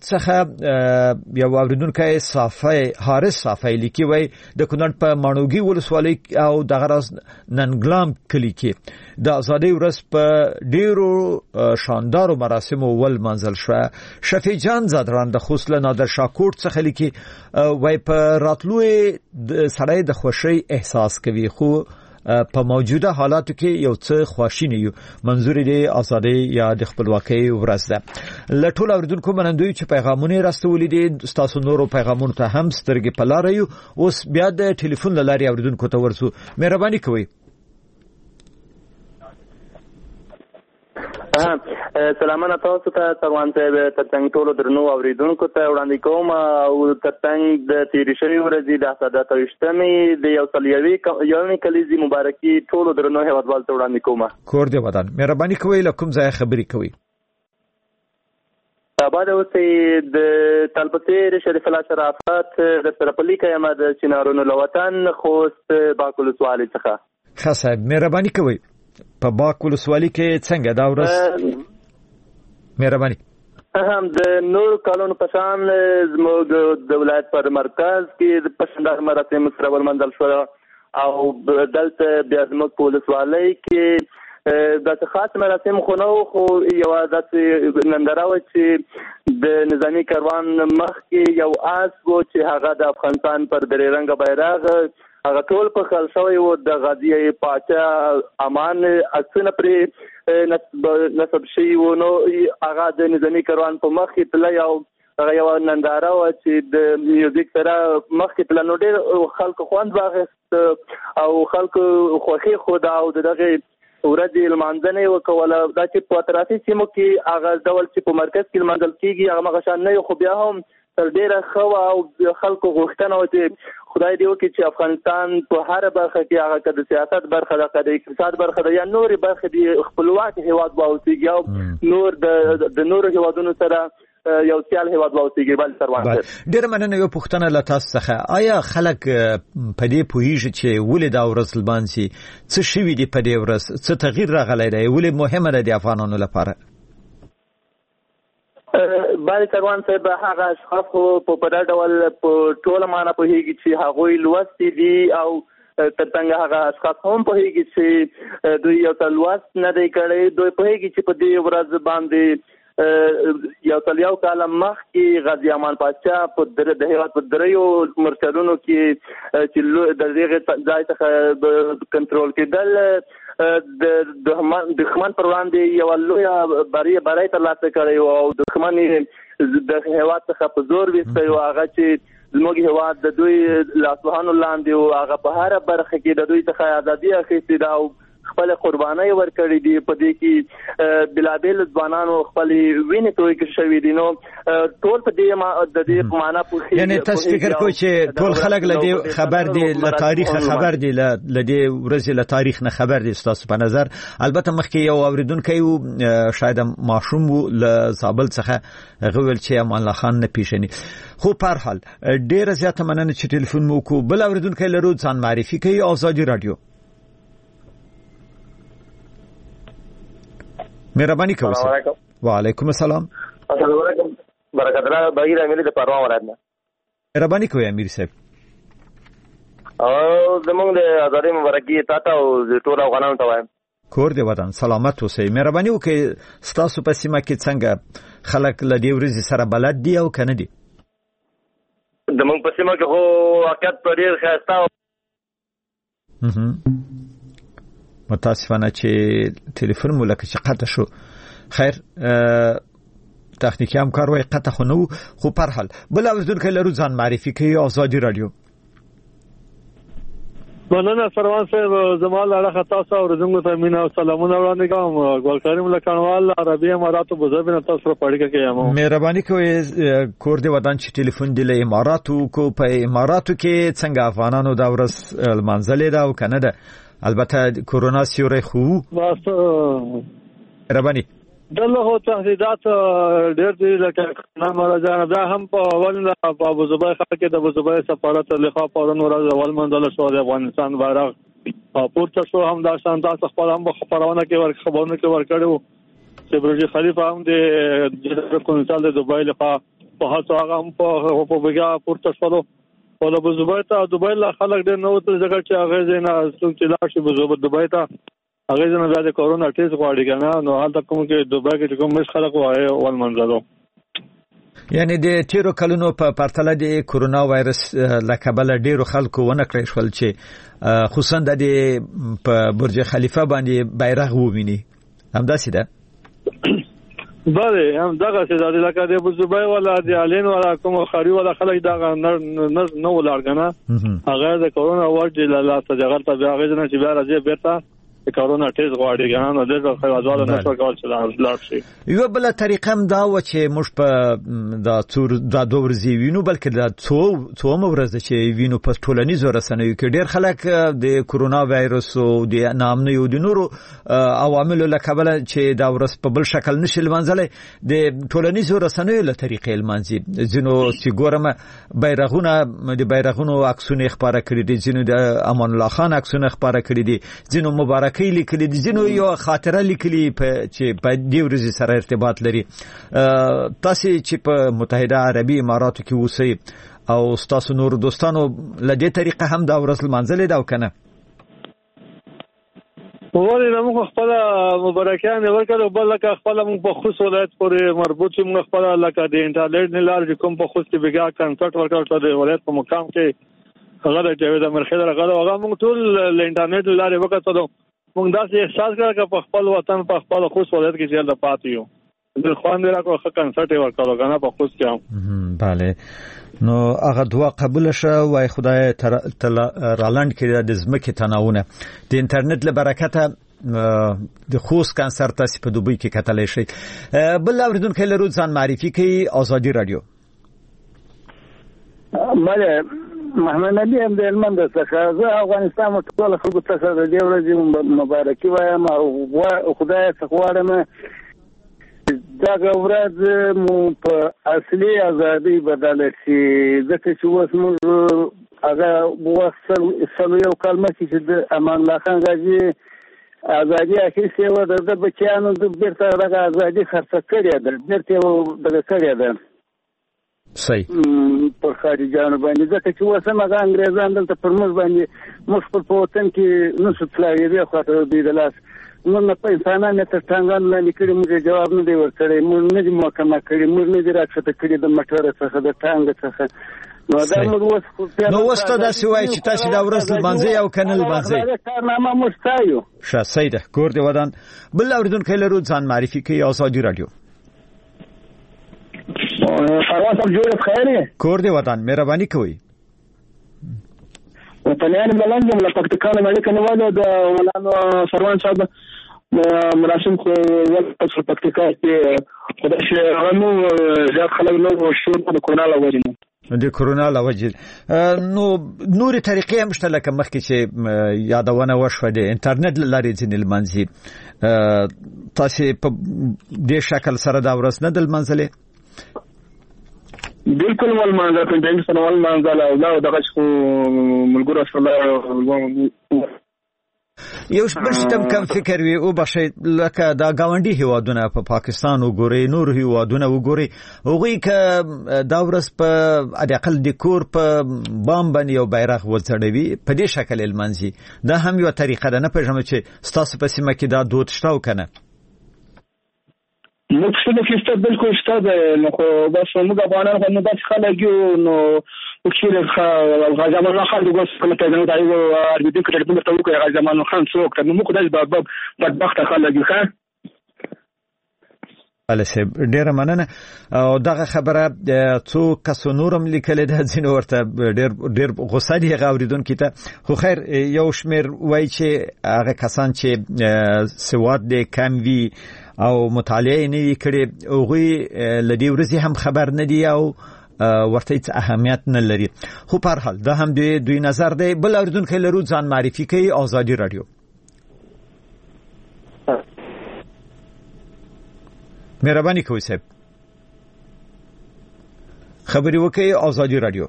څخه یو اوریدونکو صافی حارث صافی لیکي وای د کونړ په مانوګي ولسوالۍ او د غرض ننګلام کلی کې د ازادۍ ورځ په ډیرو شاندارو مراسمو ول منځل شو. شفیع جان زادران د خوسله نادر شاکوټ څخه لیکي وای په راتلو د سړی د خوشي احساس کوي خو په موجوده حالاتو کې یو څه خواشینی یو. منظور دی ازادي یا د خپلواکۍ ورځ ده. لټول اوریدونکو منندوی چې پیغامونه راستولې دي تاسو نورو پیغامونو ته هم سترګې په لار یو. اوس بیا د ټلیفون لاري اوریدونکو ته ورسو. مهرباني کوئ. سلامونه تاسو ته سروان صاحب ترڅنګ ټولو درنو اوریدونکو ته وړاندې کوم او ترڅنګ د تیرې شوې ورځې د ساده توشتمې د یو سلیوي یومي کلیزي مبارکي ټولو درنو هیوادوال ته وړاندې کوم. کور دی ودان. مهرباني کوئ له کوم ځای خبرې کوئ. آباد اوسئ. د تلپتیر شریف الله شرافت د سرپلی کیمه د چنارونو لوطن خوست باکل سوالی څخه. ښه صاحب مهرباني کوئ. په باک ولسوالۍ کې څنګه دا ورځ؟ مهرباني. هم د نور کالونو په شان زموږ د ولایت پر مرکز کې د پښندار مراسم سره ولمنځل شو او دلته بیا زموږ په ولسوالۍ کې د خاص مراسم خو نو خو یو داسې ننداره و چې د نظامی کاروان مخ کې یو آس و چې هغه د افغانستان پر درې رنګه بیرغ هغه ټول په خل شوی و د غازی پاچا امان اسنه پرې نسب شي و نو هغه د نظامی کاروان په مخ کې تل یو هغه یو ننداره و چې د میوزیک سره مخ کې تل نو ډېر خلکو خوند واغست او خلکو خوخي خو دا او دغه ورځې لمانځنه وکوله. دا چې په اطرافي سیمو کې هغه ډول چې په مرکز کې لمانځل کېږي هغه مغشان نه خو بیا هم تر ډیره خو او خلکو غوښتنه و چې خدای دې وکړي چې افغانستان په هر برخه کې هغه که د سیاست برخه ده که د اقتصاد برخه ده یا نورې برخې دې خپلواک هېواد واوسېږي او نور د نورو هېوادونو سره یو سیال هېواد واوسېږي. بل سروان ډېره مننه. یو پوښتنه له تاسو څخه، آیا خلک په دې پوهېږي چې ولې دا ورځ لمانځي؟ څه شوي دي په دې ورځ؟ څه تغییر راغلی دی؟ ولې مهمه ده د افغانانو لپاره؟ باید سروان صاحب هغه اشخاص خو په پدې ډول په ټوله معنا پوهیږي چې هغوی لوستي دي او ترڅنګ هغه اشخاص هم پوهیږي چې دوی یو څه لوست نه دی کړی. دوی پوهیږي چې په دې ورځ باندې یو تل یو کال مخکې غازي امان پاچا په د هیواد په دریو مرکزونو کې چې د دغه ځای څخه کنټرول کېدل د دښمن پر وړاندې یو لوی بری بری ترلاسه کړی او دښمن د هیواد څخه په زور ویستی او هغه چې زموږ هیواد د دوی لاسوهانو لاندې او هغه په هره برخه کې د دوی څخه ازادي اخیستې ده او خپل قربانۍ ورکړې دي. په دې کې بلابل ځوانانو خپل وینې توی کړې شوې دي. نو ټول په دې د دې په معنا پوښي یعنی تاسو فکر کوئ چې ټول خلک له دې خبر دي له تاریخ خبر دي له دې ورځې له تاریخ نه خبر دي تاسو په نظر؟ البته مخکې یو اوریدونکی و شاید ماشوم و له زابل څخه هغه ویل چې امان الله خان نه پیژني. خو په هر حال ډیره زیاته مننه چې ټلیفون مو کو. بل اوریدونکی لرو ځان معرفي کوي. آزادي رادیو مهرباني کوئ. وعلیکم السلام. السلام علیکم. برکت الله بغیر امیر د پروا ولایت نه. مهرباني کوئ امیر صاحب. او زمونږ د ازادي مبارکي تاته او ټول افغانانو ته وایم کور دی وطن سلامت اوسئ. مهرباني وکړئ ستاسو په سیمه کې څنګه خلک له دې ورځې سره بلد دي او کنه دي؟ زمونږ په سیمه کې خو واقعیت په ډېر ښایسته متاسفانه چې ټلیفون مو لکه چې قطع شو. خیر تخنیکی همکار وای قطع خو نو. خو په هر حال بل اوریدونکی لرو ځان معرفي کوي. آزادي رادیو مننه سروان صاحب. زمال علاقه تاسو اوریدونکو ته مینا او سلامونه وړاندې کوم. ګل کریم لکانوال عربي اماراتو بوزبنه تاسو سره پړی کوي. مهرباني کوئ کور دی ودان چې ټلیفون دی له اماراتو کو. په اماراتو کې څنګه افغانانو دا ورځ المنزل دا او کنه ده؟ البته کرونا سیوری خو ربانی دغه تهدیدات ډېر دي لکه نامه جان دا هم په اول په ابو ظبي خلک د ابو ظبي سفارت لخوا په نور اول منځله شو د افغانستان بیرغ پورته شو. هم دا شان تاسو خپل هم خبرونه کې ور خبرونه کې ور کړو چې برج خلیفہ هم د کونسل د دوبۍ لخوا په هڅه هغه هم په بګا پورته شو. په ابو ظبي ته دوبۍ لا خلک ډېر نو تر ځکه چې هغه زینه څوک چې لا شي ابو ظبي دوبۍ ته هغه زینه د کورونا ټیسټ غواړي کنه. نو حالت کوم کې دوبۍ کې کوم مش خلک وایي اول منځلو یعنی د تیرو کلونو په پرتله د کورونا وایرس لکبل ډیرو خلکو ونه کړی شول چې خصوصا د په برج خلیفہ باندې بیرغ وویني. همداسې ده؟ بله هم دغه څه د لکه د ابو ظبي ولا د علین ولا کوم خاري ولا خلک دغه نه نه ولارګنه هغه د کورونا ورج لاله تجارت به هغه نه چې بیا راځي بیرته کرونا ټیسټ غواړي کنه. دغه خیالات نه څه کول چې لاړ شي. یو بل طریقه هم دا و چې موږ په دا څور دا دوه ورځې وینو بلکې دا څو څو ورځې چې وینو په ټولنیزو رسنیو کې ډېر خلک د کورونا وایرس او د نامنۍ او د نورو عواملو له کبله چې دا ورځ په بل شکل نشي لمانځلی د ټولنیزو رسنیو له طریقې لمانځي. ځینو چې ګورم بیرغونه د بیرغونو عکسونه خبره کړي دي، ځینو د امان الله خان عکسونه خبره کړي دي، ځینو مبارک کې لیکلي دي، ځینو یو خاطره لیکلي چې په دې ورځې سره ارتباط لري. تاسو چې په متحده عربي اماراتو کې اوسئ او تاسو نور دوستانو له دې طریقه هم دا ورځ لمانځلې ده او کنه؟ ولې موږ خپل مبارکیان ورکړو بل لکه خپل موږ په خصوص ولایت پورې مربوط موږ خپل لکه د انټرنیټ نه لار کوم په خصوص کې بګا کنسرت ورکړو د ولایت په مقام کې هغه د جاوید امرخیل راغله هغه موږ ټول ل انټرنیټ لارې وکړو. موږ داسې احساس کړو چې په خپل وطن په خپل خصوص ولایت کې چې د پاتې یو د خوان دی راکو ښه کنسرت ورکړو کنه په خصوص کې هم. بله نو هغه دعا قبول شه وای خدای رالاند کې د زمکه تناونه د انټرنیټ له برکته د خوست کنسرت تاسو په دوبۍ کې کتلی شئ. بل اوریدونکو لرو ځان معرفي کوي. آزادي رادیو بله محمد نبی هم د هلمند څخه. زه افغانستان ټول خلکو ته د دې ورځې مبارکي وایم او خدای څخه غواړم دغه ورځ مو په اصلي ازادي بدله شي ځکه چې اوس موږ هغه وخت سلو یو کال مخکې چې د امان الله خان غازي ازادي اخیستې وه د ده بچیانو د بېرته دغه ازادي خرڅه کړې ده بېرته یې دغه کړې ده صحیح پر خارجانو باندې ځکه چې اوس هم هغه انګریزان دلته پر موږ باندې موږ خپل په وطن کې نشو تللی یوې خواته دوی د لاس موږ نه په انسانانو تر ټانګان لاندې کړي، موږ جواب نه دی ورکړی، موږ نه دي محاکمه کړي، موږ نه دي راکښته کړي د موټره څخه د ټانګ څخه. نو دا موږ اوس نو اوس ته داسې وایي چې تاسو دا ورځ لمانځئ او که نه لمانځئ؟ کارنامه موږ ستایو. ښه صحیح ده. کور دې ودان. بل اورېدونکی لرو، ځان معرفي کوي. ازادي راډیو. سروان صاحب جوړ بخیر یې؟ کور دې ودان، مهرباني کوئ. وطنیان ملنګ یم له پکتیکا نه اړیکه نیولې د مولانا سروان صاحب مراسم خو ول پکتیکا کې خو داسې هغه نو زیات خلک نه شور د کرونا له وجې نه د کرونا له وجې نو نورې طریقې هم شته لکه مخکې چې یادونه وشوه د انټرنیټ له لارې ځینې لمانځي. تاسې په دې شکل سره دا ورځ نه ده لمانځلې؟ بالکل ولمانځه په انټرنیټ سره ولمانځله او دا دغه خو ملګرو سره یو بل شتم کم فکر وي او بخښئ لکه دا ګاونډي هیوادونه په پاکستان وګورئ، نور هیوادونه وګورئ، هغوی که دا ورځ په حداقل د کور په بام باندې یو بیرغ وځړوي په دې شکل یې لمانځي. دا هم یوه طریقه ده. نه پوهېږم چې ستاسو په سیمه کې دا دود شته او که نه؟ موږ څه د کې شته، بالکل شته دی. نو خو بس موږ افغانان خو نو داسې خلک یو نو وکیل غازي امان الله خان دغه کومه ته دا یو اربیدي کړي په تاسو کې غازي امان الله خان څوک ته موږ داسې باب بدبخت خلک یو ښه. السه ډیره مننه. او دغه خبره څو کسو نورم لیکل ده، ځینې ورته ډیر ډیر غوسه دي غوړیدونکو ته. خو خیر یو شمیر وایي چې هغه کسان چې سواد دې کم وي او مطالعه نه یې کړې هغوی له دې ورځې هم خبر نه دي او ورته هیڅ اهمیت نه لري. خو په هر حال دا هم د دوی نظر دی. بل اورېدونکی لرو، ځان معرفي کوي. ازادي راډیو. مهرباني کوئ صاحب خبري وکړئ. ازادي راډیو.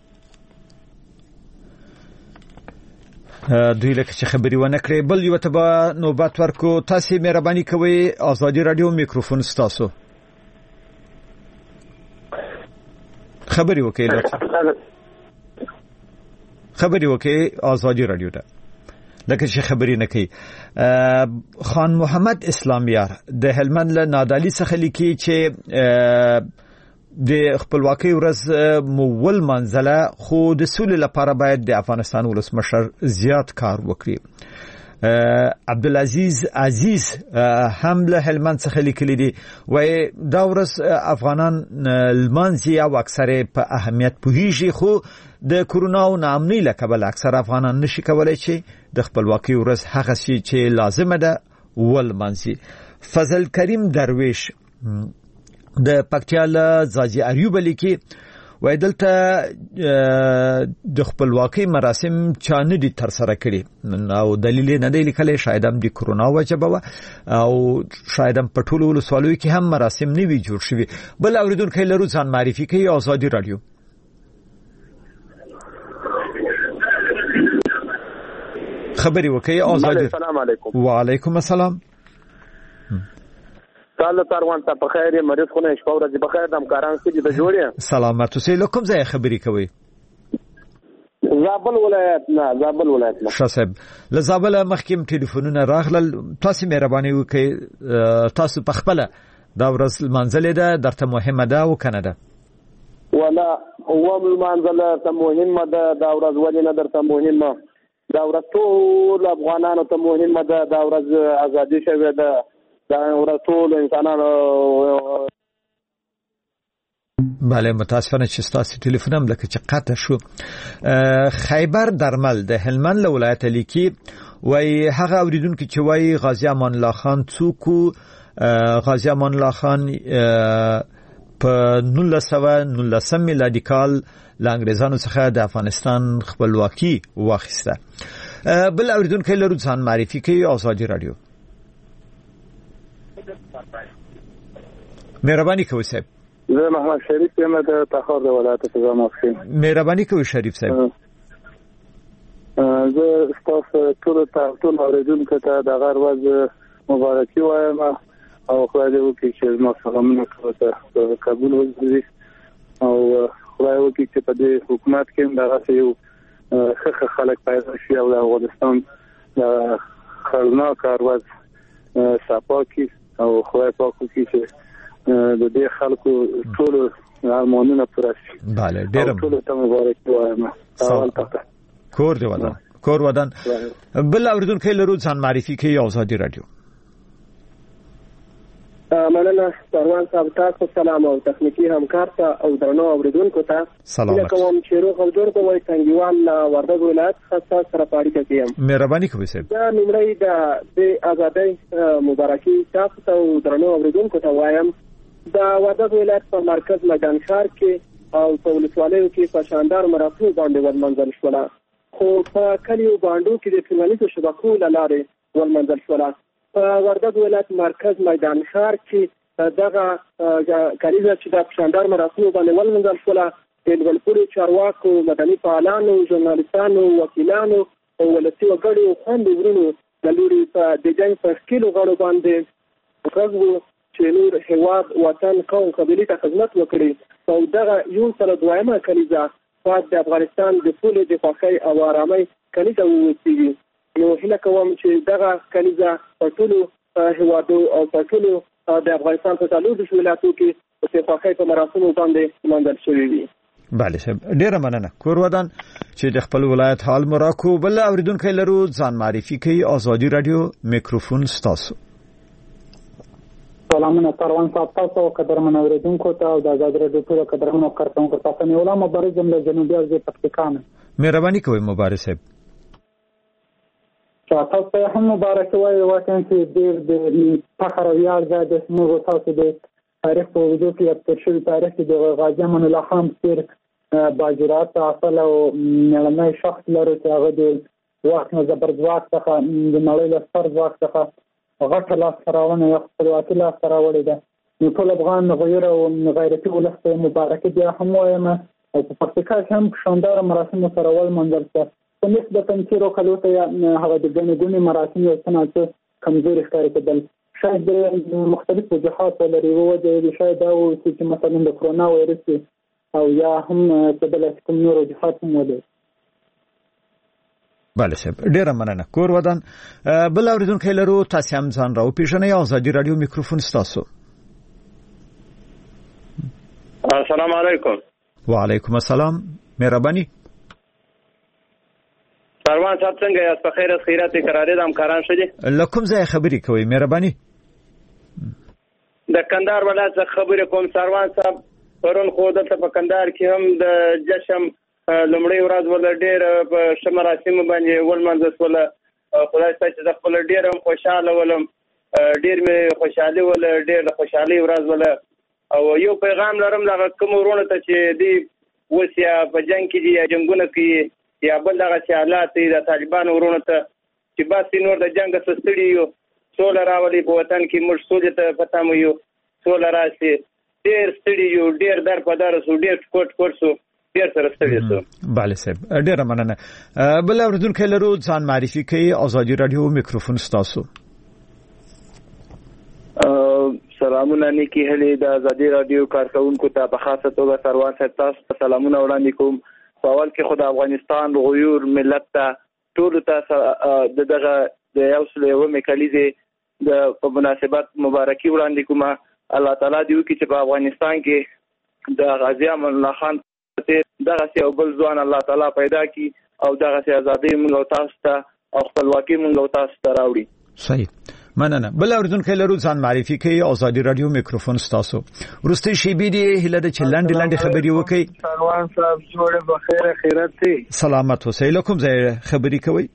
دوی لکه چې خبري ونه کړې بل یو ته به نوبت ورکو. تاسې مهرباني کوئ. ازادي راډیو میکروفون ستاسو. خبري وکړئ لطفا. خبري وکړئ ازادي راډیو ته لکه چې خبري نه کوي. خان محمد اسلامیار د هلمند له نادعلي څخه لیکي چې د خپلواکۍ ورځ مو ولمانځله، خو د سولې لپاره باید د افغانستان ولسمشر زیات کار وکړي. عبدالعزیز عزیز هم له هلمند څخه لیکلی دی، وایي دا ورځ افغانان لمانځي او اکثر په اهمیت پوهیږي، خو د کرونا او ناامنۍ له کبله اکثر افغانان نشي کولای چې د خپلواکۍ ورځ هغه شی چې لازمه ده ولمانځي. فضل کریم درویش د پکتیا له ځاځي اریوب لیکي، وای دلته د خپلواکۍ مراسم چا نه دي تر سره کړي او دلیل نه دی لیکلی، شاید هم د کرونا وجبه وه او شاید هم په ټولو ولسوالیو کې هم مراسم نه وي جوړ شوي. بل اورېدونکی لرو، ځان معرفي کوي. ازادي راډیو. خبري وکړئ. ازادي. السلام علیکم. وعلیکم السلام. سال سروان ته په خیر مریض خو نه شپه ورځ په خیر د همکاران سره د جوړې سلامات اوسئ. له کوم ځای خبري کوئ؟ زابل ولایت نه زابل ولایت نه. ښه صاحب له زابل مخکې ټلیفونونه راغلل، تاسو مهرباني وکړئ تاسو په خپله دا ورځ لمانځلې ده، درته مهمه ده او که نه ده؟ ولا اوم لمانځله ته مهمه ده دا ورځ، ولې نه درته مهمه دا ورځ ټول افغانانو ته مهمه ده. دا ورځ ازادي شوې ده، دا ورځ ټول انسانانو. بله متاسفانه چې ستاسو ټلیفون هم لکه چې قطع شو. خیبر درمل د هلمند له ولایته لیکي، وایي هغه اورېدونکي چې وایي غازي امان الله خان څوک و. غازي امان الله خان په نولس سوه نولسم میلادي کال له انګریزانو څخه د افغانستان خپلواکي واخیسته. بل اورېدونکی لرو، ځان معرفي کوي. ازادي راډیو. مهرباني کوئ صاحب. زه محمد شریف یم د تخار د ولایت څخه ماسکین. مهرباني کوئ شریف صاحب. زه تاسو ټول ته ټول اوریدونکو ته د غر ورځ مبارکي وایم او خدای دې وکړي چې ما سلامونه کوته قبول وکړي او خدای وکړي چې په دې حکومت کې دغه یو ښه خلک پیدا شي او د افغانستان د خلناک ورځ صفا کی او خدای پاک کی چې د دې خلکو ټول ارمانونه پوره شي. بله ډیر ټول ته مبارک وایم. اول تاسو کور دی ودان کور ودان بل اوریدونکو لرو ځان معرفي کوي آزادي رادیو. مننه سروان صاحب، تاسو سلام او تخنیکی همکار ته او درنو اوریدونکو ته سلام. کوم چې روغ او جوړ کوی څنګهوال وردګ ولایت خاصه سره پاړی کوي. مهرباني کوئ صاحب. دا نیمړی د آزادۍ مبارکي تاسو ته او درنو اوریدونکو ته وایم. دا وردګ ولایت په مرکز میدان ښار کې او په ولسوالیو کې په شاندار مراسمو باندې ولمنځل شول، خو په کلیو باندې کې د ټولنیزو شبکو له لارې ولمنځل شول. په وردګ ولایت مرکز میدان ښار کې دغه کلیزه چې د شاندار مراسمو باندې ولمنځل شول، د ولپوري چارواکو، مدني فعالانو، ژورنالیستانو، وکیلانو او ولسي وګړو خوندې ورونو د لوري په د جنګ په ښکیلو غړو باندې غږ چې نور هیواد وطن قوم قبیلې ته خدمت وکړي. او دغه یو سره دویمه کلیزه د افغانستان د ټولې د خوښۍ او آرامۍ کلیزه ووسیږي. نو هیله کوم چې دغه کلیزه په ټولو هیوادو او په ټولو د افغانستان په څلورو ولایتو کې د خوښۍ په مراسمو باندې لمانځل شوي وي. بله صاحب ډیره مننه. کور ودان چې د خپل ولایت حال مراکو بل اوریدونکو لرو ځان معرفي کوي آزادي رادیو میکروفون ستاسو. سلامونه سروان صاحب، تاسو قدرمن اوریدونکو ته او د آزادي رادیو ټول قدرمنو کارکونکو ته په نیولا مبارک جمله جنوبي از پکتیکا. مهرباني کوئ مبارک صاحب. تاسو ته هم مبارک وایي. واقعا چې ډېر د فخر او ویاړ ځای دی. موږ تاسو د تاریخ په وجود کې یاد شوی تاریخ کې د غازي امان الله خان سیر باجرات اصل او نړۍ شخص لري چې هغه د وخت نه زبرځواک څخه د نړۍ له ستر ځواک څخه غټه لاس راوړنه یا خپلواکي لاس راوړې ده. نو ټول افغان غیر او غیرتي ولس ته مبارکي بیا هم وایم. او په پکتیکا کې هم شاندار مراسم سره ولمنځل شول. په نسبتا تیرو کلو ته هغه د ګڼې ګوڼې مراسم یو څه ناڅه کمزوري ښکاري کېدل. شاید د مختلف وجوهات ولري. وجه یې شاید دا و چې مثلا د کرونا وایرس او یا هم څه بل کوم نور وجوهات هم ولري. بله صاحب ډیره مننه. کور ودان بل اوریدونکو لرو تاسو هم ځان راو پیژنئ. آزادي رادیو میکروفون ستاسو. السلام علیکم. وعلیکم السلام. مهرباني. سروان صاحب څنګه یاست؟ په خیر خیرات قرارې د همکاران شدي؟ لکم ځای خبرې کوي. مهرباني. د کندهار ولایت څخه خبرې کوم. سروان صاحب پرون خو دلته په کندهار کې هم د جشن لومړی ورځ ول ډېر په شمراسم باندې ولمنځل شول. خدای ستاسو د خپل ډېر هم خوشاله ولم. ډېر مې خوشاله ول. ډېر خوشالي ورځ ول. او یو پیغام لرم دغه کوم ورونه ته چې دی وسیا په جنگ کې دي جنگونه کوي یا بل دغه حالات دي د طالبان ورونه ته چې بس نور د جنگ سستړي یو سول راولي په وطن کې موږ سول ته پتا مو یو سول راسي ډېر ستړي یو ډېر در په در سو ډېر کوټ کوټ سو ډېر سره ستړي سو. بله صاحب ډېر مننه. بل اوریدونکو لرو ځان معرفي کوي. آزادي رادیو میکروفون ستاسو. سلامونه نیکی هلي د آزادي رادیو کارکونکو ته په خاصه توګه سروان صاحب تاسو ته سلامونه وړاندې کوم. په اول کې خو د افغانستان غیور ملت ته ټول ته دغه د یو سل یومې کلیزې د په مناسبت مبارکي وړاندې کوم. الله تعالی دې وکړي چې په افغانستان کې د غازي امان الله خان دغه یو بل ځوان الله تعالی پیدا کړي او دغه ازادي موږ تاسو ته او خپلواکي موږ تاسو ته راوړي. صحیح مننه. بل اوریدونکو لرو ځان معرفي کوي. آزادي رادیو میکروفون ستاسو. ورستي شي بي دي هله د چلند لاندې خبري وکي. سروان صاحب جوړه بخیر خیرت دي. سلامت اوسئ. لکم ځای خبري کوي.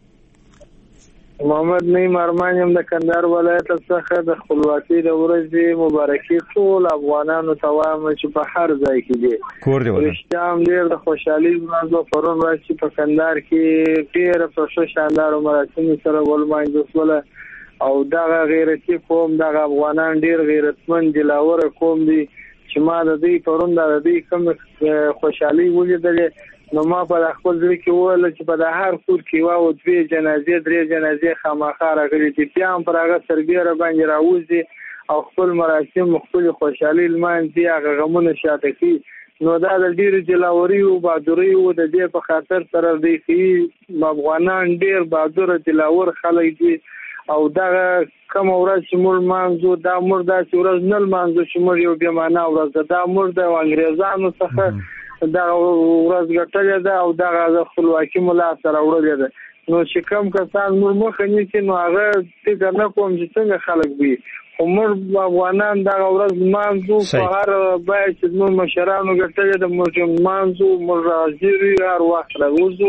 محمد نعیم ارمان یم د کندهار ولایت څخه د خپلواکۍ د ورځې مبارکي ټول افغانانو ته وایم چې په هر ځای کې دي. کور دی ولې رښتیا ډېر د خوشحالي ورځ پرون ورځ چې په کندهار کې ډېر په شاندار مراسم سره ولمانځل شول. او دغه غیرتي قوم دغه افغانان ډیر غیرتمن دلاور قوم دي چې ما د دې پرون د دې کوم خوشحالي ولیدلې. نو ما په خپل ځل کې وویل چې په هر کور کې واو دوی جنازې درې جنازې خامخا راغلي دي. بیا هم پر هغه سربېره باندې راوځي او خپل مراسم خپل خوشحالي لمانځي هغه غمونه شاته کوي. نو دا د ډیر جلاوري او بهادري او د دې په خاطر سره دی چې افغانان ډیر بهادر جلاور خلک دي او دا کوم ورځ چې موږ مانځو دا موږ داسې ورځ نه لمانځو چې موږ یو بې معنا ورځ ده دا موږ د انګریزانو څخه دا ورځ ګټلې ده او دغه د خپلواکي مو لاسته راوړلې ده نو چې کوم کسان موږ مخه نیسي نو هغه فکر نه کوم چې څنګه خلک وي خو موږ افغانان دغه ورځ لمانځو په هر باید چې زموږ مشرانو ګټلې ده موږ لمانځو موږ راځي هر وخت راوځو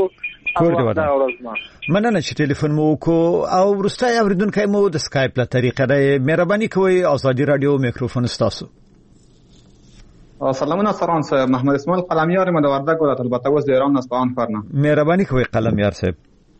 مننه چې ټلیفون مو وکړو او وروستی اوریدونکی مو د سکایپ له طریقې دی مهرباني کوئ ازادي رادیو میکروفون ستاسو سلامونه سران صاحب محمد اسماعیل قلمیار ما د وردګ ولایت البته اوس د ایران اصفهان ښار نه مهرباني کوئ قلمیار صاحب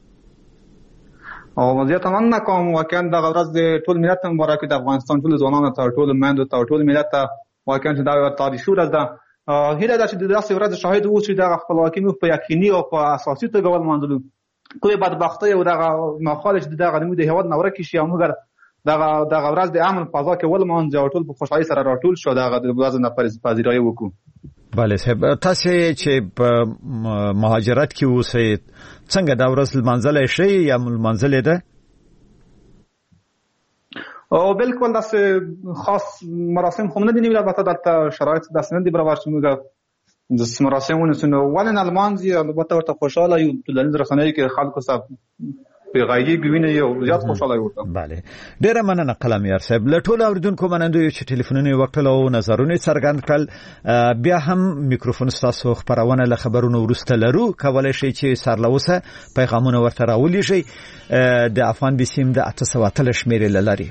او زیاته مننه کوم واقعا د ورځ د ټول ملت مبارک د افغانستان ټول ځوانانو ته ټول میندو ته ټول ملت ته واقعا دا یو تاریخي ورځ ده هیله ده چې د داسې ورځ شاهد اوسو چې د خپلواکي موږ په یقیني او په اساسي توګه ولمانځو کومه بدبختي او دغه ناخالص دغه د هیواد نور کې شي موږ دغه دغه ورځ د امن فضا کې ولمانځو او ټول په خوشحالي سره راټول شو دغه د ورځ نه پذیرای وکړو بله صاحب تاسو چې په مهاجرت کې اوسئ څنګه دا ورځ لمانځلای شئ یا لمانځلې ده او بالکل داسې خاص مراسم خو نه دي نیولي البته دلته شرایط داسې نه دي برابر چې موږ د مراسم ونیسو نو ولې نه لمانځي البته ورته خوشحاله یو ټولنیز رسنیو کې خلکو سره پیغایي ویني یو زیات خوشاله ورته bale ډیره مننه قلمیار صاحب له ټول اوریدونکو مننه چې ټلیفونونه وکړل او نظرونه څرګند کړل بیا هم میکروفون تاسو خبرونه له خبرونو ورسته لرو کولای شئ چې سرلوسه پیغامونه ورته راولي شي د افغان بسیم د اته سوه اتلس شمیرې لري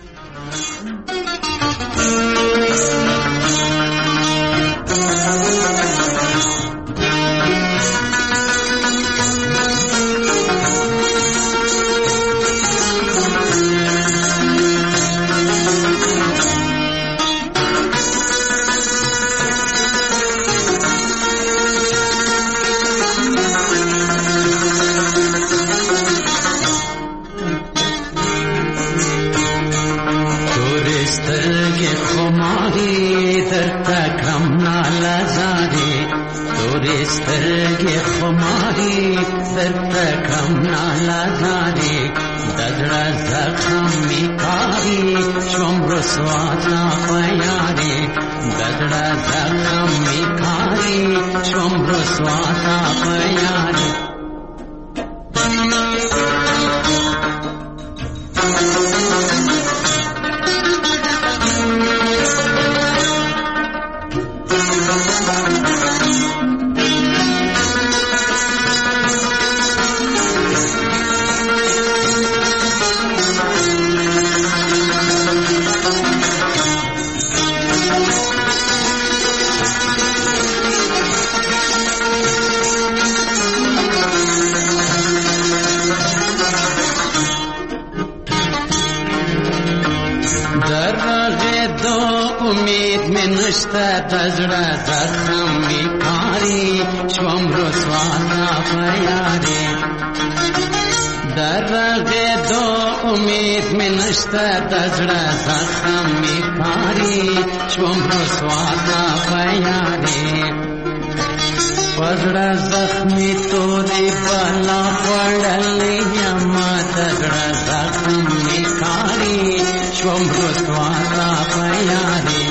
سترګې خماري درته کم نالازاري دزړه زخم می کاری شوم رسوا تا پیاري دزړه زخم می کاری شوم رسوا تا پیاري دزړه زخم می کاری شوم رسوا تا پیاري درغه دو امید می نشته دزړه زخم می کاری شوم رسوا تا پیاري پزړه زخمی تورې بالا پړلې یم دزړه زخم می کاری شوم رسوا تا پیاري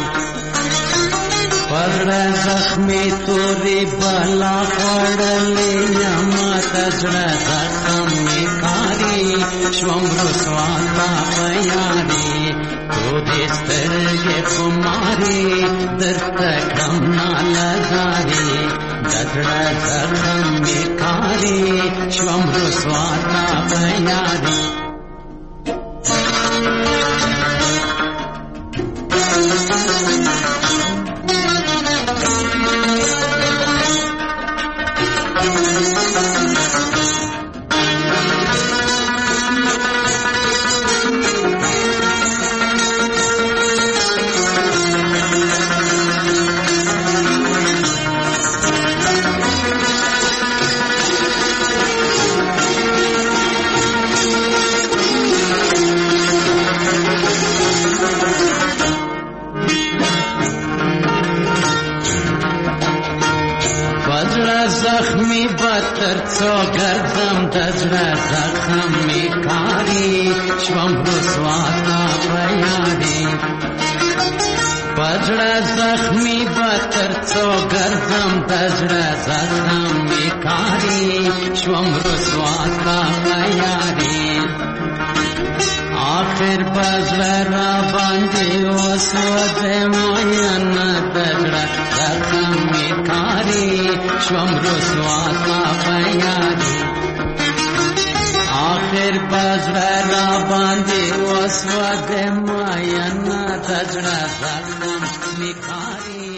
پزړه زخمی تورې بالا پړلې یم دزړه زخم می کاری شوم رسوا تا پیاري تورې سترګې خماري درته کم نالازاري دزړه زخم می کاری شوم رسوا تا پیاري زخمی ترڅو ګرځم د زړه زخم می کاری شوم رسوا تا په یادې پزړه زخمی به ترڅو ګرځم د زړه زخم می کاری شوم رسوا تا په یادې آخر پزړه را باندې وسو د موین د زړه زخم می کاری شوم رسوا تا په یادې آخر پزړه را باندې وسو د موین د زړه زخم می کاری